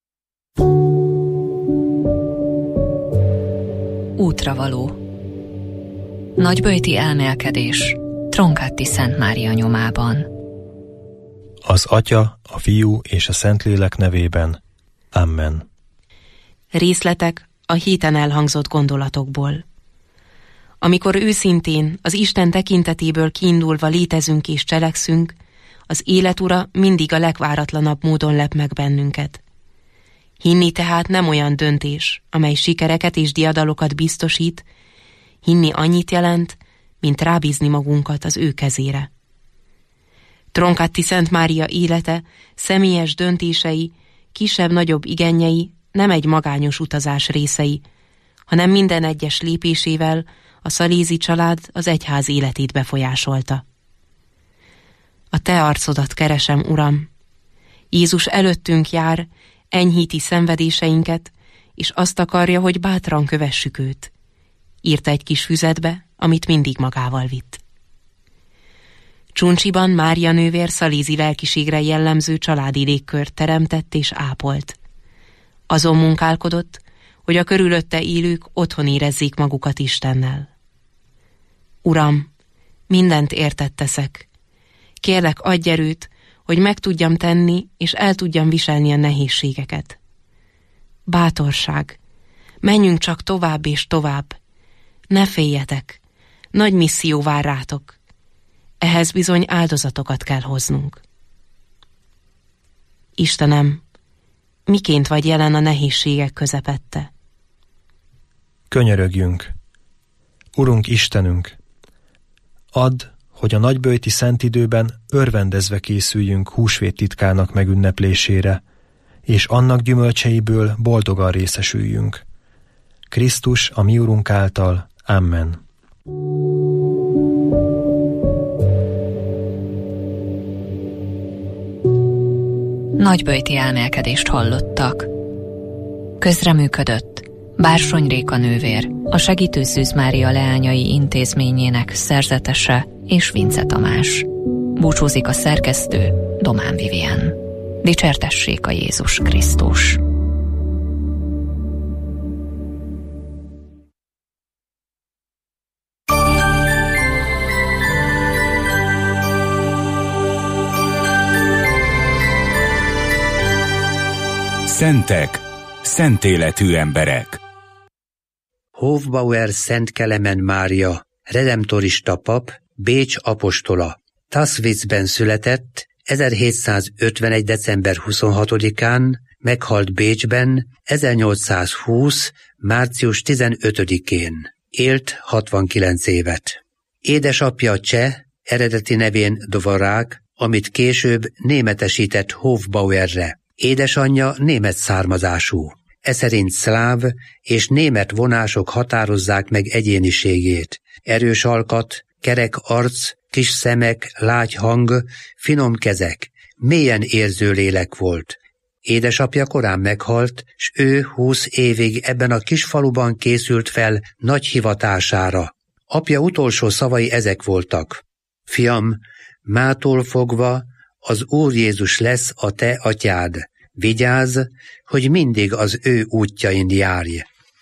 Útravaló. Nagyböjti elmélkedés Tronkáti Szent Mária nyomában. Az Atya, a Fiú és a Szentlélek nevében. Amen. Részletek a héten elhangzott gondolatokból. Amikor őszintén, az Isten tekintetéből kiindulva létezünk és cselekszünk, az élet ura mindig a legváratlanabb módon lep meg bennünket. Hinni tehát nem olyan döntés, amely sikereket és diadalokat biztosít, hinni annyit jelent, mint rábízni magunkat az ő kezére. Tronkáti Szent Mária élete, személyes döntései, kisebb-nagyobb igényei nem egy magányos utazás részei, hanem minden egyes lépésével a szalézi család az egyház életét befolyásolta. A te arcodat keresem, Uram! Jézus előttünk jár, enyhíti szenvedéseinket, és azt akarja, hogy bátran kövessük őt. Írta egy kis füzetbe, amit mindig magával vitt. Csuncsiban Mária nővér szalézi lelkiségre jellemző családi légkört teremtett és ápolt. Azon munkálkodott, hogy a körülötte élők otthon érezzék magukat Istennel. Uram, mindent értett teszek. Kérlek, adj erőt, hogy meg tudjam tenni, és el tudjam viselni a nehézségeket. Bátorság, menjünk csak tovább és tovább. Ne féljetek, nagy misszió vár rátok. Ehhez bizony áldozatokat kell hoznunk. Istenem, miként vagy jelen a nehézségek közepette? Könyörögjünk! Urunk Istenünk! Add, hogy a nagyböjti szentidőben örvendezve készüljünk húsvét titkának megünneplésére, és annak gyümölcseiből boldogan részesüljünk. Krisztus, a mi Urunk által. Amen. Nagyböjti elmélkedést hallottak. Közreműködött Bársony Réka nővér, a Segítő Szűz Mária leányai intézményének szerzetese és Vince Tamás. Búcsúzik a szerkesztő, Domán Vivien. Dicsértessék a Jézus Krisztus! Szentek, szentéletű emberek. Hofbauer Szent Kelemen Mária, redemptorista pap, Bécs apostola. Tasswitzben született, ezerhétszázötvenegy. december huszonhatodikán, meghalt Bécsben ezernyolcszázhúsz. március tizenötödikén. Élt hatvankilenc évet. Édesapja cseh, eredeti nevén Dvorák, amit később németesített Hofbauerre. Édesanyja német származású. Eszerint szláv és német vonások határozzák meg egyéniségét. Erős alkat, kerek arc, kis szemek, lágy hang, finom kezek, mélyen érző lélek volt. Édesapja korán meghalt, s ő húsz évig ebben a kis faluban készült fel nagy hivatására. Apja utolsó szavai ezek voltak. Fiam, mától fogva az Úr Jézus lesz a te atyád. Vigyázz, hogy mindig az ő útjain járj.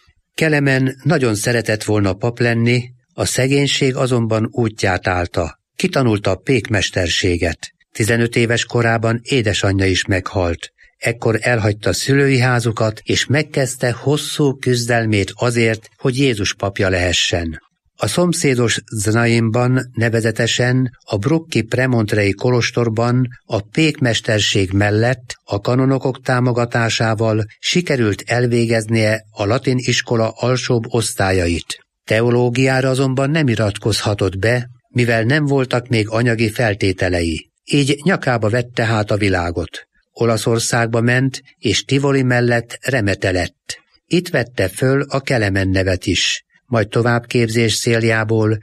Kelemen nagyon szeretett volna pap lenni, a szegénység azonban útját állta. Kitanulta a pékmesterséget. tizenöt éves korában édesanyja is meghalt. Ekkor elhagyta szülői házukat, és megkezdte hosszú küzdelmét azért, hogy Jézus papja lehessen. A szomszédos Znaimban, nevezetesen a Brucki Premontrei kolostorban a pékmesterség mellett a kanonokok támogatásával sikerült elvégeznie a latin iskola alsóbb osztályait. Teológiára azonban nem iratkozhatott be, mivel nem voltak még anyagi feltételei. Így nyakába vette hát a világot. Olaszországba ment, és Tivoli mellett remete lett. Itt vette föl a Kelemen nevet is. Majd továbbképzés céljából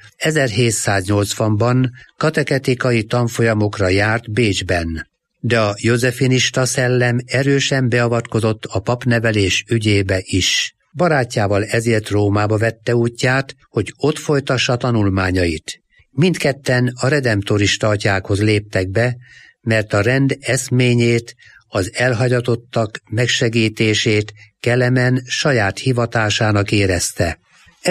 ezerhétszáznyolcvanban katechetikai tanfolyamokra járt Bécsben. De a józsefinista szellem erősen beavatkozott a papnevelés ügyébe is. Barátjával ezért Rómába vette útját, hogy ott folytassa tanulmányait. Mindketten a redemptorista atyákhoz léptek be, mert a rend eszményét, az elhagyatottak megsegítését Kelemen saját hivatásának érezte.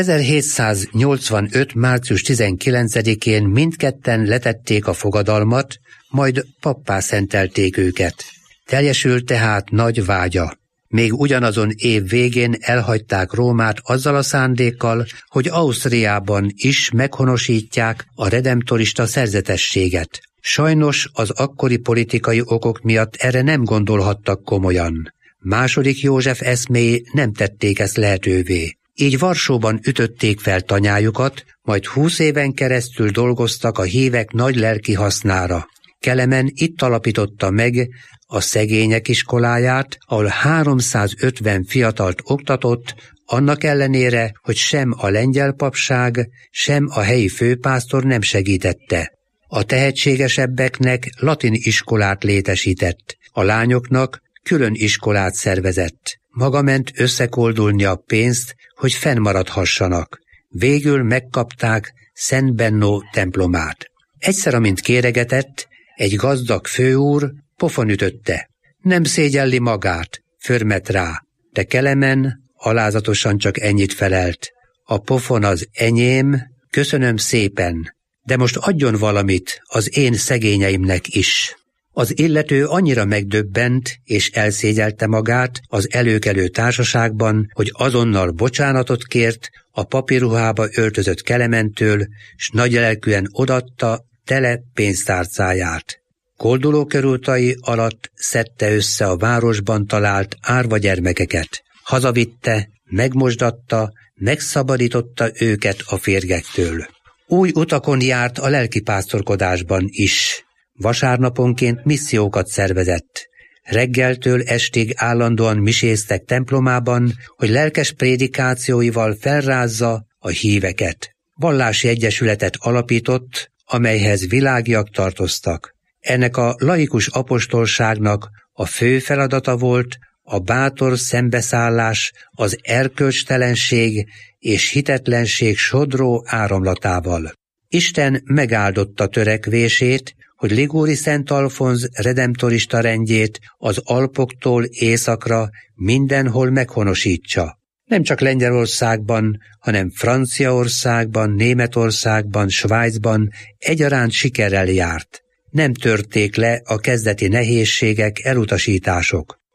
ezerhétszáznyolcvanöt. március tizenkilencedikén mindketten letették a fogadalmat, majd pappá szentelték őket. Teljesült tehát nagy vágya. Még ugyanazon év végén elhagyták Rómát azzal a szándékkal, hogy Ausztriában is meghonosítják a redemptorista szerzetességet. Sajnos az akkori politikai okok miatt erre nem gondolhattak komolyan. Második József eszméi nem tették ezt lehetővé. Így Varsóban ütötték fel tanyájukat, majd húsz éven keresztül dolgoztak a hívek nagy lelki hasznára. Kelemen itt alapította meg a szegények iskoláját, ahol háromszázötven fiatalt oktatott, annak ellenére, hogy sem a lengyel papság, sem a helyi főpásztor nem segítette. A tehetségesebbeknek latin iskolát létesített, a lányoknak külön iskolát szervezett. Maga ment összekoldulni a pénzt, hogy fennmaradhassanak. Végül megkapták Szent Bennó templomát. Egyszer, amint kéregetett, egy gazdag főúr pofon ütötte. Nem szégyelli magát, förmet rá, de Kelemen alázatosan csak ennyit felelt. A pofon az enyém, köszönöm szépen, de most adjon valamit az én szegényeimnek is. Az illető annyira megdöbbent és elszégyelte magát az előkelő társaságban, hogy azonnal bocsánatot kért a papiruhába öltözött Kelementől, s nagylelkűen odatta tele pénztárcáját. Kolduló körútai alatt szedte össze a városban talált árva gyermekeket. Hazavitte, megmosdatta, megszabadította őket a férgektől. Új utakon járt a lelkipásztorkodásban is. Vasárnaponként missziókat szervezett. Reggeltől estig állandóan miséztek templomában, hogy lelkes prédikációival felrázza a híveket. Vallási egyesületet alapított, amelyhez világiak tartoztak. Ennek a laikus apostolságnak a fő feladata volt a bátor szembeszállás az erkölcstelenség és hitetlenség sodró áramlatával. Isten megáldotta törekvését, hogy Liguri Szent Alfonz redemptorista rendjét az Alpoktól északra mindenhol meghonosítsa. Nem csak Lengyelországban, hanem Franciaországban, Németországban, Svájcban egyaránt sikerrel járt. Nem törték le a kezdeti nehézségek, elutasítások.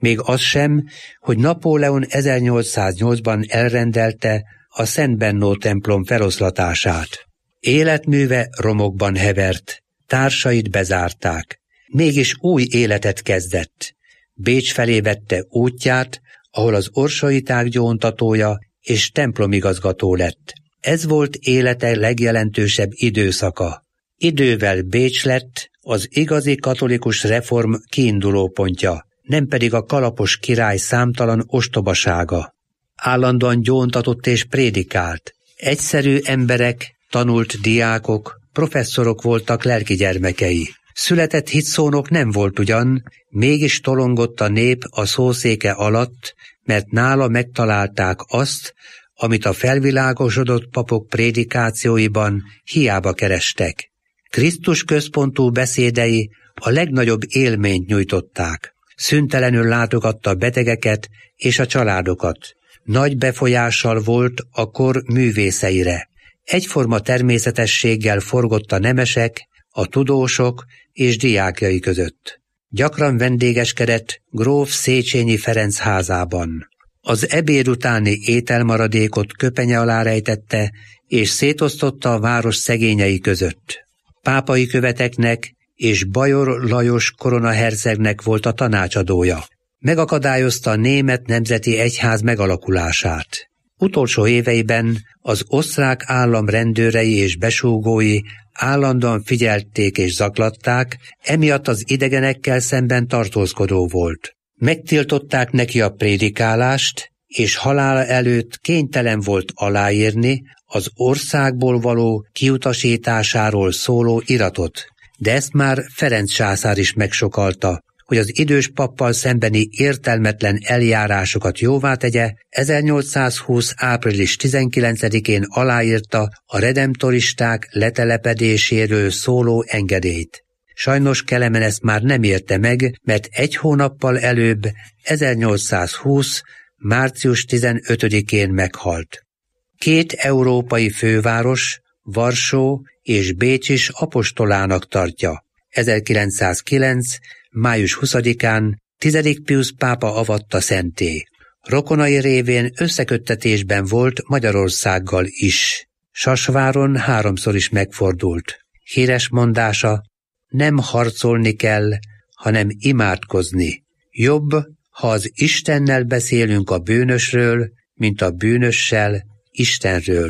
Még az sem, hogy Napóleon ezernyolcszáznyolcban elrendelte a Szent Bennó templom feloszlatását. Életműve romokban hevert, társait bezárták. Mégis új életet kezdett. Bécs felé vette útját, ahol az orsaiták gyóntatója és templomigazgató lett. Ez volt élete legjelentősebb időszaka. Idővel Bécs lett az igazi katolikus reform kiindulópontja, nem pedig a kalapos király számtalan ostobasága. Állandóan gyóntatott és prédikált. Egyszerű emberek, tanult diákok, professzorok voltak lelki gyermekei. Született hitszónok nem volt ugyan, mégis tolongott a nép a szószéke alatt, mert nála megtalálták azt, amit a felvilágosodott papok prédikációiban hiába kerestek. Krisztus központú beszédei a legnagyobb élményt nyújtották. Szüntelenül látogatta a betegeket és a családokat. Nagy befolyással volt a kor művészeire. Egyforma természetességgel forgott a nemesek, a tudósok és diákjai között. Gyakran vendégeskedett gróf Széchenyi Ferenc házában. Az ebéd utáni ételmaradékot köpenye alá rejtette, és szétosztotta a város szegényei között. Pápai követeknek és Bajor Lajos koronahercegnek volt a tanácsadója. Megakadályozta a német nemzeti egyház megalakulását. Utolsó éveiben az osztrák állam rendőrei és besúgói állandóan figyelték és zaklatták, emiatt az idegenekkel szemben tartózkodó volt. Megtiltották neki a prédikálást, és halála előtt kénytelen volt aláírni az országból való kiutasításáról szóló iratot. De ezt már Ferenc császár is megsokalta, hogy az idős pappal szembeni értelmetlen eljárásokat jóvá tegye, ezernyolcszázhúsz. április tizenkilencedikén aláírta a redemptoristák letelepedéséről szóló engedélyt. Sajnos Kelemen ezt már nem érte meg, mert egy hónappal előbb, ezernyolcszázhúsz. március tizenötödikén meghalt. Két európai főváros, Varsó és Bécs is apostolának tartja. ezerkilencszázkilenc. május huszadikán tizedik Piusz pápa avatta szentté. Rokonai révén összeköttetésben volt Magyarországgal is. Sasváron háromszor is megfordult. Híres mondása: nem harcolni kell, hanem imádkozni. Jobb, ha az Istennel beszélünk a bűnösről, mint a bűnössel Istenről.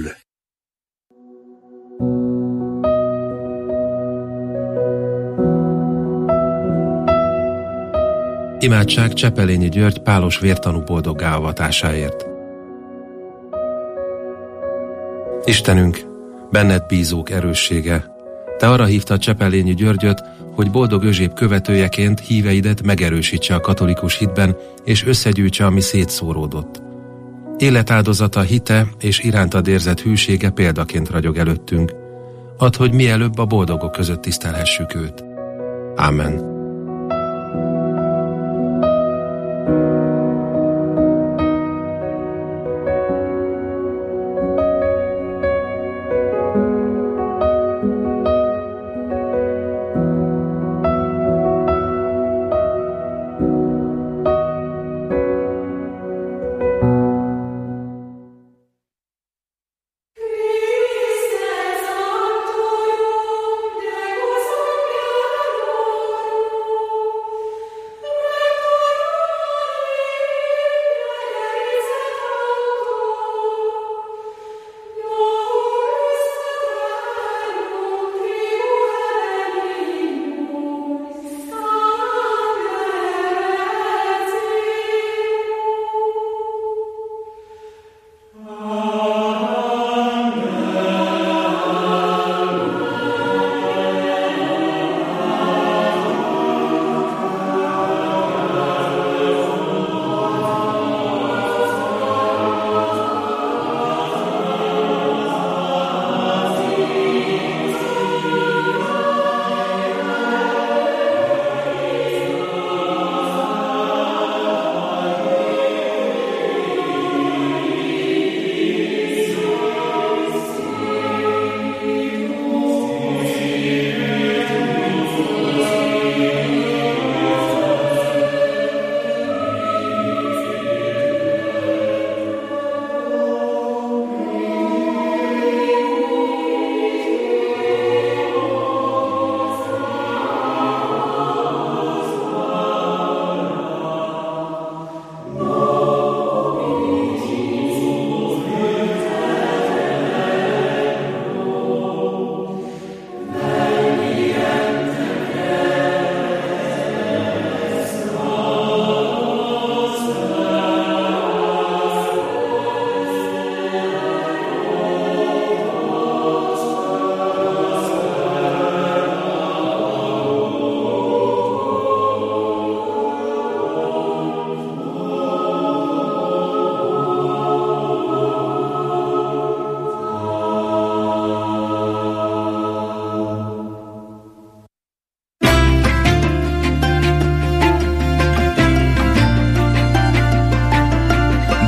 Imádság Csepelényi György pálos vértanú boldoggá avatásáért. Istenünk, benned bízók erőssége, te arra hívtad Csepelényi Györgyöt, hogy Boldog Özséb követőjeként híveidet megerősítse a katolikus hitben, és összegyűjtse, ami szétszóródott. Életáldozata, hite és irántad érzett hűsége példaként ragyog előttünk. Add, hogy mielőbb a boldogok között tisztelhessük őt. Ámen.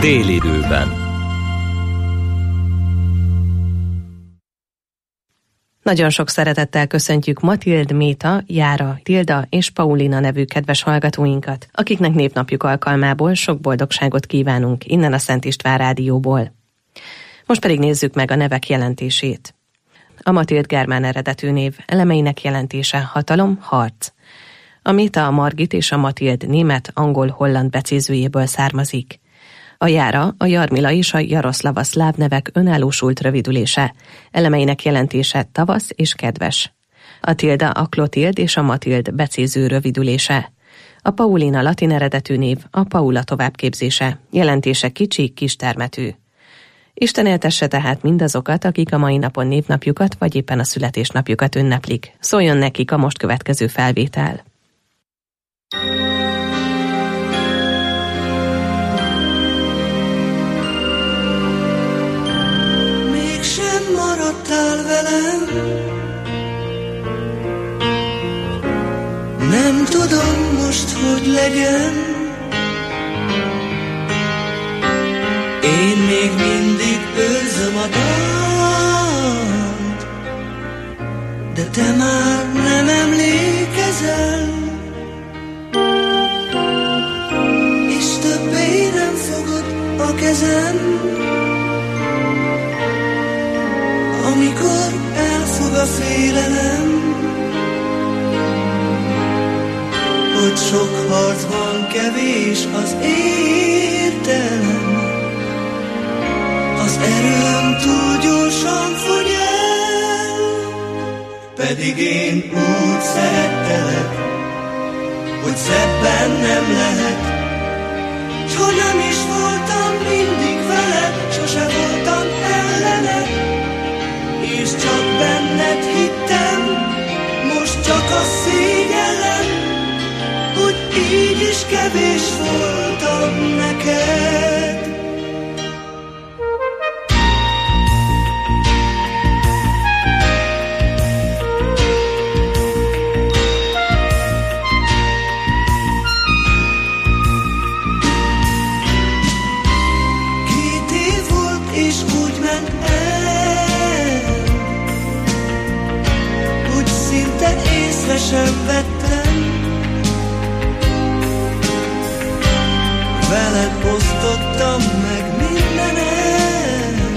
Délidőben. Nagyon sok szeretettel köszöntjük Matild, Méta, Jára, Tilda és Paulina nevű kedves hallgatóinkat, akiknek névnapjuk alkalmából sok boldogságot kívánunk innen a Szent István Rádióból. Most pedig nézzük meg a nevek jelentését. A Matild germán eredetű név, elemeinek jelentése hatalom, harc. A Méta a Margit és a Matild német, angol, holland becézőjéből származik. A Jára, a Jarmila és a Jaroszlava szláv nevek önállósult rövidülése, elemeinek jelentése tavasz és kedves. A Tilda a Klotild és a Matild becéző rövidülése. A Paulina latin eredetű név, a Paula továbbképzése, jelentése kicsi, kistermetű. Isten éltesse tehát mindazokat, akik a mai napon névnapjukat vagy éppen a születésnapjukat ünneplik. Szóljon nekik a most következő felvétel. Maradtál velem, nem tudom most, hogy legyen. Én még mindig őrzöm a dalt, de te már nem emlékezel, és többé nem fogod a kezem. Amikor elfog a félelem, hogy sok harcban kevés az értelem, az erőm túl gyorsan fogy el, pedig én úgy szerettelek, hogy szebben nem lehet, s ha nem is voltam mindig veled, sose voltam ellened, és csak benned hittem, most csak azt szégyellem, hogy így is kevés voltam neked. Két év volt és úgy ment el, szinte észre sem vettem. Veled osztottam meg mindenem,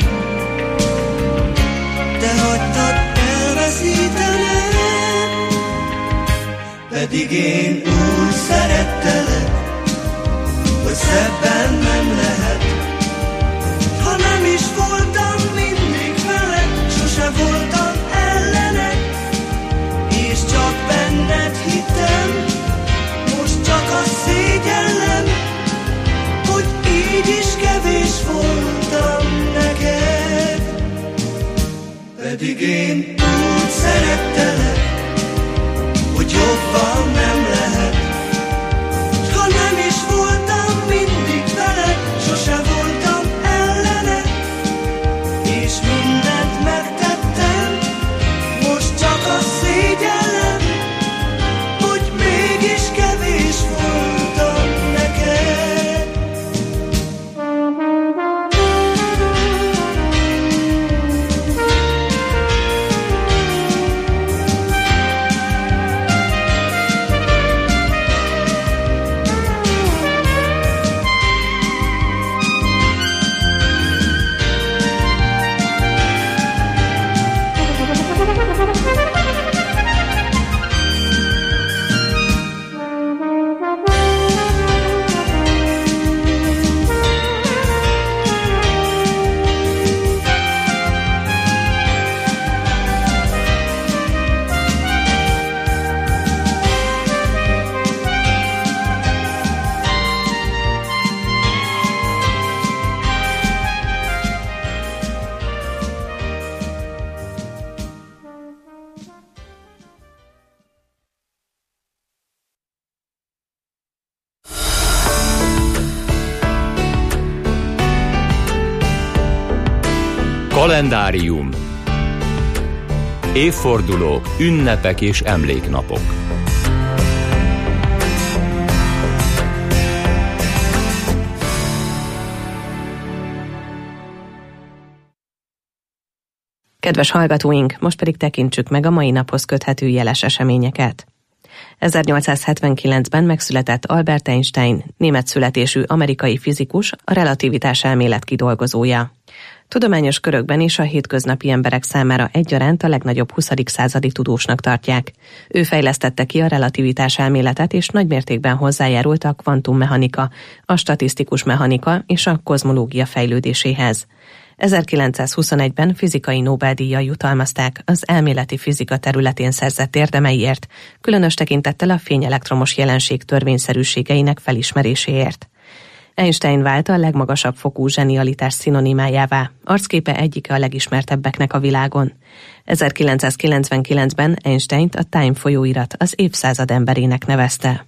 te hagytad elveszítenem, pedig én úgy szerettelek, hogy szebben nem lehet. Ha nem is voltam mindig veled, sose voltam ellened, és csak benned hittem, most csak azt szégyellem, hogy így is kevés voltam neked. Pedig én úgy szerettelek, hogy jobban nem lehet, s ha nem is voltam mindig veled, sose voltam ellened, és mindent megtettem, most csak azt szégyellem, hogy mégis kevés voltam neked. Kalendárium. Évfordulók, ünnepek és emléknapok. Kedves hallgatóink, most pedig tekintsük meg a mai naphoz köthető jeles eseményeket. ezernyolcszázhetvenkilencben megszületett Albert Einstein, német születésű amerikai fizikus, a relativitás elmélet kidolgozója. Tudományos körökben és a hétköznapi emberek számára egyaránt a legnagyobb huszadik századi tudósnak tartják. Ő fejlesztette ki a relativitás elméletet, és nagymértékben hozzájárult a kvantummechanika, a statisztikus mechanika és a kozmológia fejlődéséhez. ezerkilencszázhuszonegyben fizikai Nobel-díjjal jutalmazták az elméleti fizika területén szerzett érdemeiért, különös tekintettel a fényelektromos jelenség törvényszerűségeinek felismeréséért. Einstein vált a legmagasabb fokú zsenialitás szinonimájává, arcképe egyike a legismertebbeknek a világon. ezerkilencszázkilencvenkilencben Einsteint a Time folyóirat az évszázad emberének nevezte.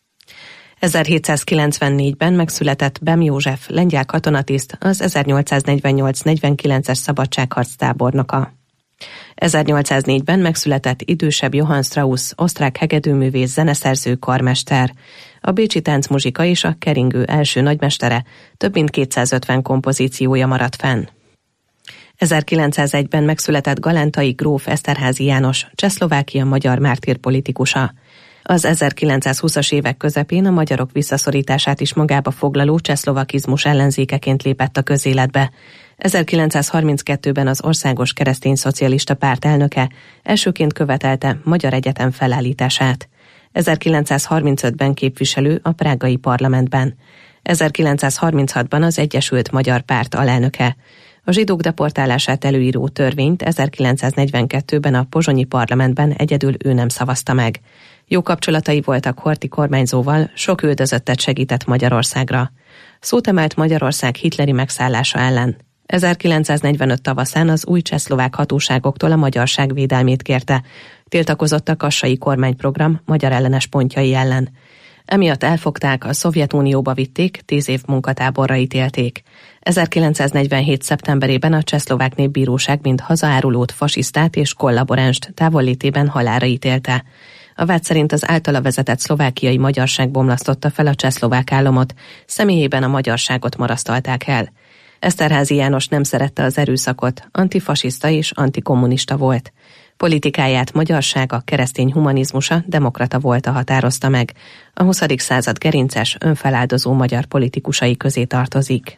ezerhétszázkilencvennégyben megszületett Bem József, lengyel katonatiszt, az ezernyolcszáznegyvennyolc-negyvenkilences szabadságharc tábornoka. ezernyolcszáznégyben megszületett idősebb Johann Strauss, osztrák hegedűművész, zeneszerző, karmester. A bécsi táncmuzsika és a keringő első nagymestere, több mint kétszázötven kompozíciója maradt fenn. ezerkilencszázegyben megszületett Galántai gróf Eszterházy János, Csehszlovákia magyar mártírpolitikusa. Az ezerkilencszázhúszas évek közepén a magyarok visszaszorítását is magába foglaló csehszlovakizmus ellenzékeként lépett a közéletbe. ezerkilencszázharminckettőben az Országos Keresztény Szocialista Párt elnöke elsőként követelte Magyar Egyetem felállítását. ezerkilencszázharmincötben képviselő a prágai parlamentben. ezerkilencszázharminchatban az Egyesült Magyar Párt alelnöke. A zsidók deportálását előíró törvényt ezerkilencszáznegyvenkettőben a pozsonyi parlamentben egyedül ő nem szavazta meg. Jó kapcsolatai voltak Horthy kormányzóval, sok üldözöttet segített Magyarországra. Szót emelt Magyarország hitleri megszállása ellen. ezerkilencszáznegyvenöt tavaszán az új csehszlovák hatóságoktól a magyarság védelmét kérte. Tiltakozott a kassai kormányprogram magyar ellenes pontjai ellen. Emiatt elfogták, a Szovjetunióba vitték, tíz év munkatáborra ítélték. ezerkilencszáznegyvenhét. szeptemberében a Csehszlovák Népbíróság mint hazaárulót, fasisztát és kollaboránst távollétében halálra ítélte. A vád szerint az általa vezetett szlovákiai magyarság bomlasztotta fel a csehszlovák államot, személyében a magyarságot marasztalták el. Eszterházy János nem szerette az erőszakot, antifasiszta és antikommunista volt. Politikáját magyarsága, keresztény humanizmusa, demokrata volta határozta meg. A huszadik század gerinces, önfeláldozó magyar politikusai közé tartozik.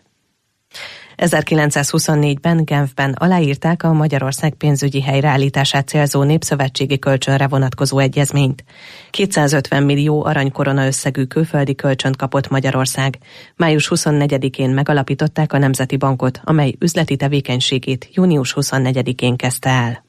ezerkilencszázhuszonnégyben Genfben aláírták a Magyarország pénzügyi helyreállítását célzó népszövetségi kölcsönre vonatkozó egyezményt. kétszázötven millió aranykorona összegű külföldi kölcsönt kapott Magyarország. május huszonnegyedikén megalapították a Nemzeti Bankot, amely üzleti tevékenységét június huszonnegyedikén kezdte el.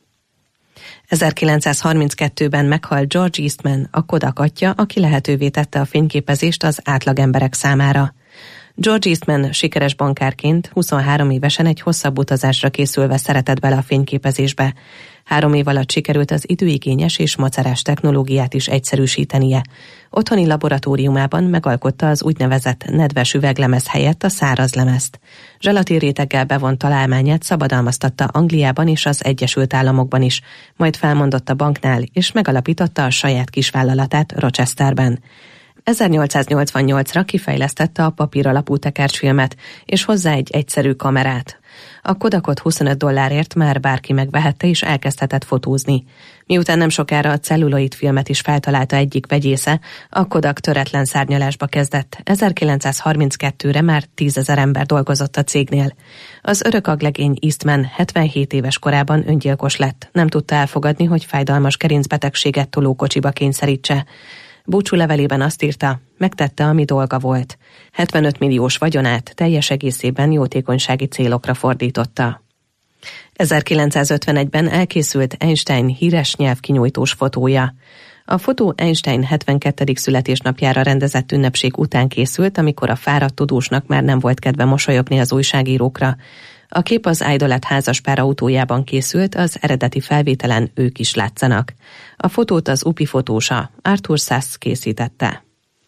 ezerkilencszázharminckettőben meghalt George Eastman, a Kodak atya, aki lehetővé tette a fényképezést az átlagemberek számára. George Eastman sikeres bankárként huszonhárom évesen egy hosszabb utazásra készülve szeretett bele a fényképezésbe. Három év alatt sikerült az időigényes és macerás technológiát is egyszerűsítenie. Otthoni laboratóriumában megalkotta az úgynevezett nedves üveglemez helyett a száraz lemezt. Zselatín réteggel bevont találmányát szabadalmaztatta Angliában és az Egyesült Államokban is, majd felmondott a banknál és megalapította a saját kisvállalatát Rochesterben. ezernyolcszáznyolcvannyolcra kifejlesztette a papír alapú tekercsfilmet, és hozzá egy egyszerű kamerát. A Kodakot huszonöt dollárért már bárki megvehette és elkezdhetett fotózni. Miután nem sokára a celluloid filmet is feltalálta egyik vegyésze, a Kodak töretlen szárnyalásba kezdett. ezerkilencszázharminckettőre már tízezer ember dolgozott a cégnél. Az örökaglegény Eastman hetvenhét éves korában öngyilkos lett, nem tudta elfogadni, hogy fájdalmas gerincbetegséget tolókocsiba kényszerítse. Búcsú levelében azt írta, megtette, ami dolga volt. hetvenöt milliós vagyonát teljes egészében jótékonysági célokra fordította. ezerkilencszázötvenegyben elkészült Einstein híres nyelvkinyújtós fotója. A fotó Einstein hetvenkettedik születésnapjára rendezett ünnepség után készült, amikor a fáradt tudósnak már nem volt kedve mosolyogni az újságírókra. A kép az Idolet házaspár autójában készült, az eredeti felvételen ők is látszanak. A fotót az u pé i fotósa, Arthur Sass készítette.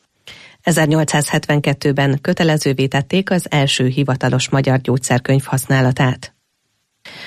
ezernyolcszázhetvenkettőben kötelezővé tették az első hivatalos magyar gyógyszerkönyv használatát.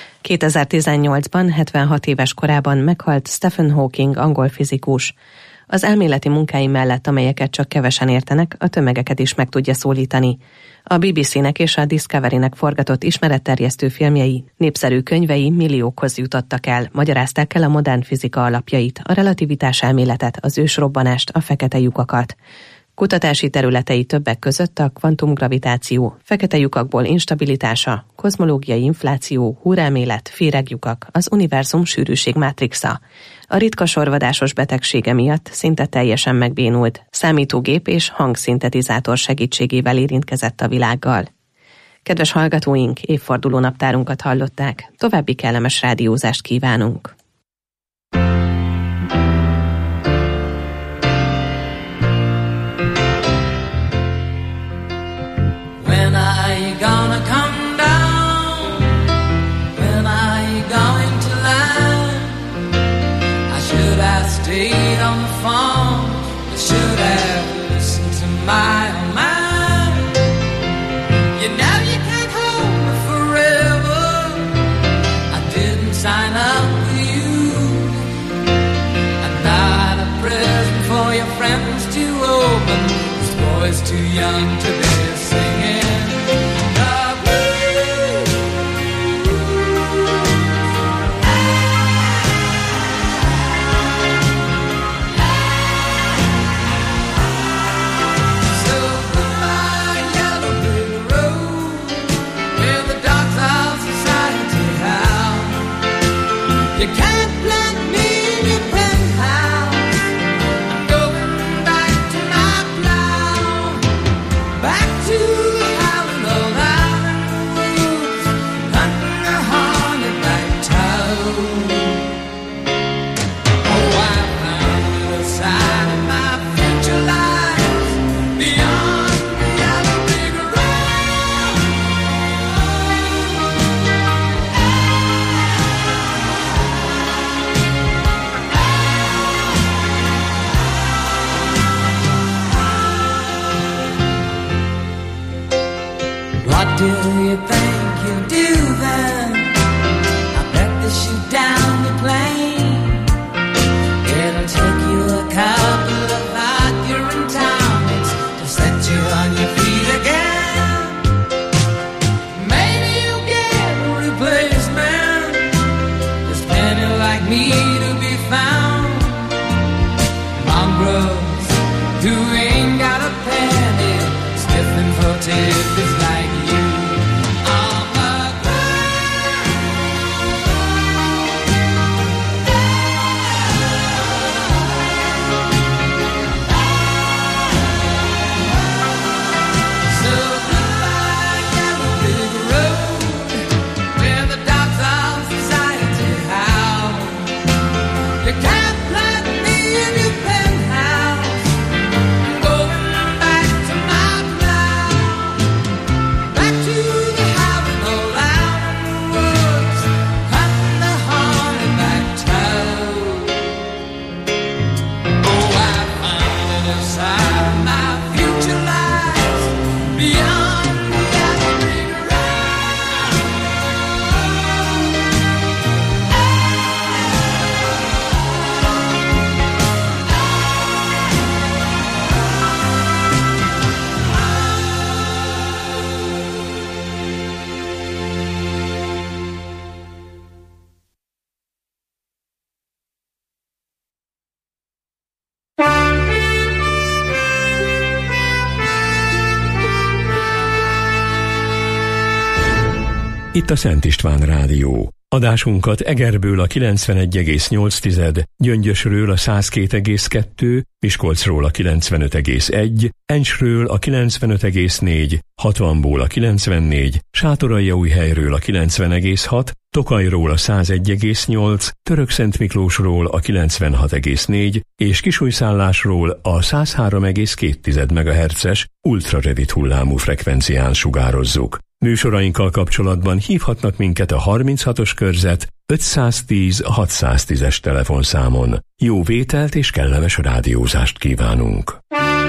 kétezer-tizennyolcban hetvenhat éves korában meghalt Stephen Hawking angol fizikus. Az elméleti munkái mellett, amelyeket csak kevesen értenek, a tömegeket is meg tudja szólítani. A bé bé cé-nek és a Discovery-nek forgatott ismeretterjesztő filmjei, népszerű könyvei milliókhoz jutottak el, magyarázták el a modern fizika alapjait, a relativitás elméletet, az ősrobbanást, a fekete lyukakat. Kutatási területei többek között a kvantumgravitáció, fekete lyukakból instabilitása, kozmológiai infláció, húrelmélet, féreglyukak, az univerzum sűrűség mátrixa. A ritka sorvadásos betegsége miatt szinte teljesen megbénult, számítógép és hangszintetizátor segítségével érintkezett a világgal. Kedves hallgatóink, évforduló naptárunkat hallották, további kellemes rádiózást kívánunk! When are you gonna come down? When are you going to land? I should have stayed on the phone. I should have listened to my own mind. You know you can't hold me forever. I didn't sign up with you. I'm not a present for your friends to open. This boy's too young to be singing. You can't plant me in your penthouse. I'm going back to my plow, back to the howling old island woods, hunting the haunted night town. Oh, I found a side of my future lies beyond the yellow brick road. What do you think you'll do then? I bet they shoot down the plane. It'll take you a couple of arguing town mates to set you on your feet again. Maybe you'll get a replacement. There's plenty like me to be found. Mongrels who ain't got a penny, sniffing for tips like you. Itt a Szent István Rádió. Adásunkat Egerből a kilencvenegy egész nyolc, Gyöngyösről a száz két egész kettő, Miskolcról a kilencvenöt egész egy, Encsről a kilencvenöt egész négy, hatvanból a kilencvennégy, Sátoraljaújhelyről a kilencven egész hat, Tokajról a száz egy egész nyolc, Törökszentmiklósról a kilencvenhat egész négy és Kisújszállásról a száz három egész két megahertzes ultrarövid hullámú frekvencián sugározzuk. Műsorainkkal kapcsolatban hívhatnak minket a harminchatos körzet ötszáztíz hatszáztízes telefonszámon. Jó vételt és kellemes rádiózást kívánunk!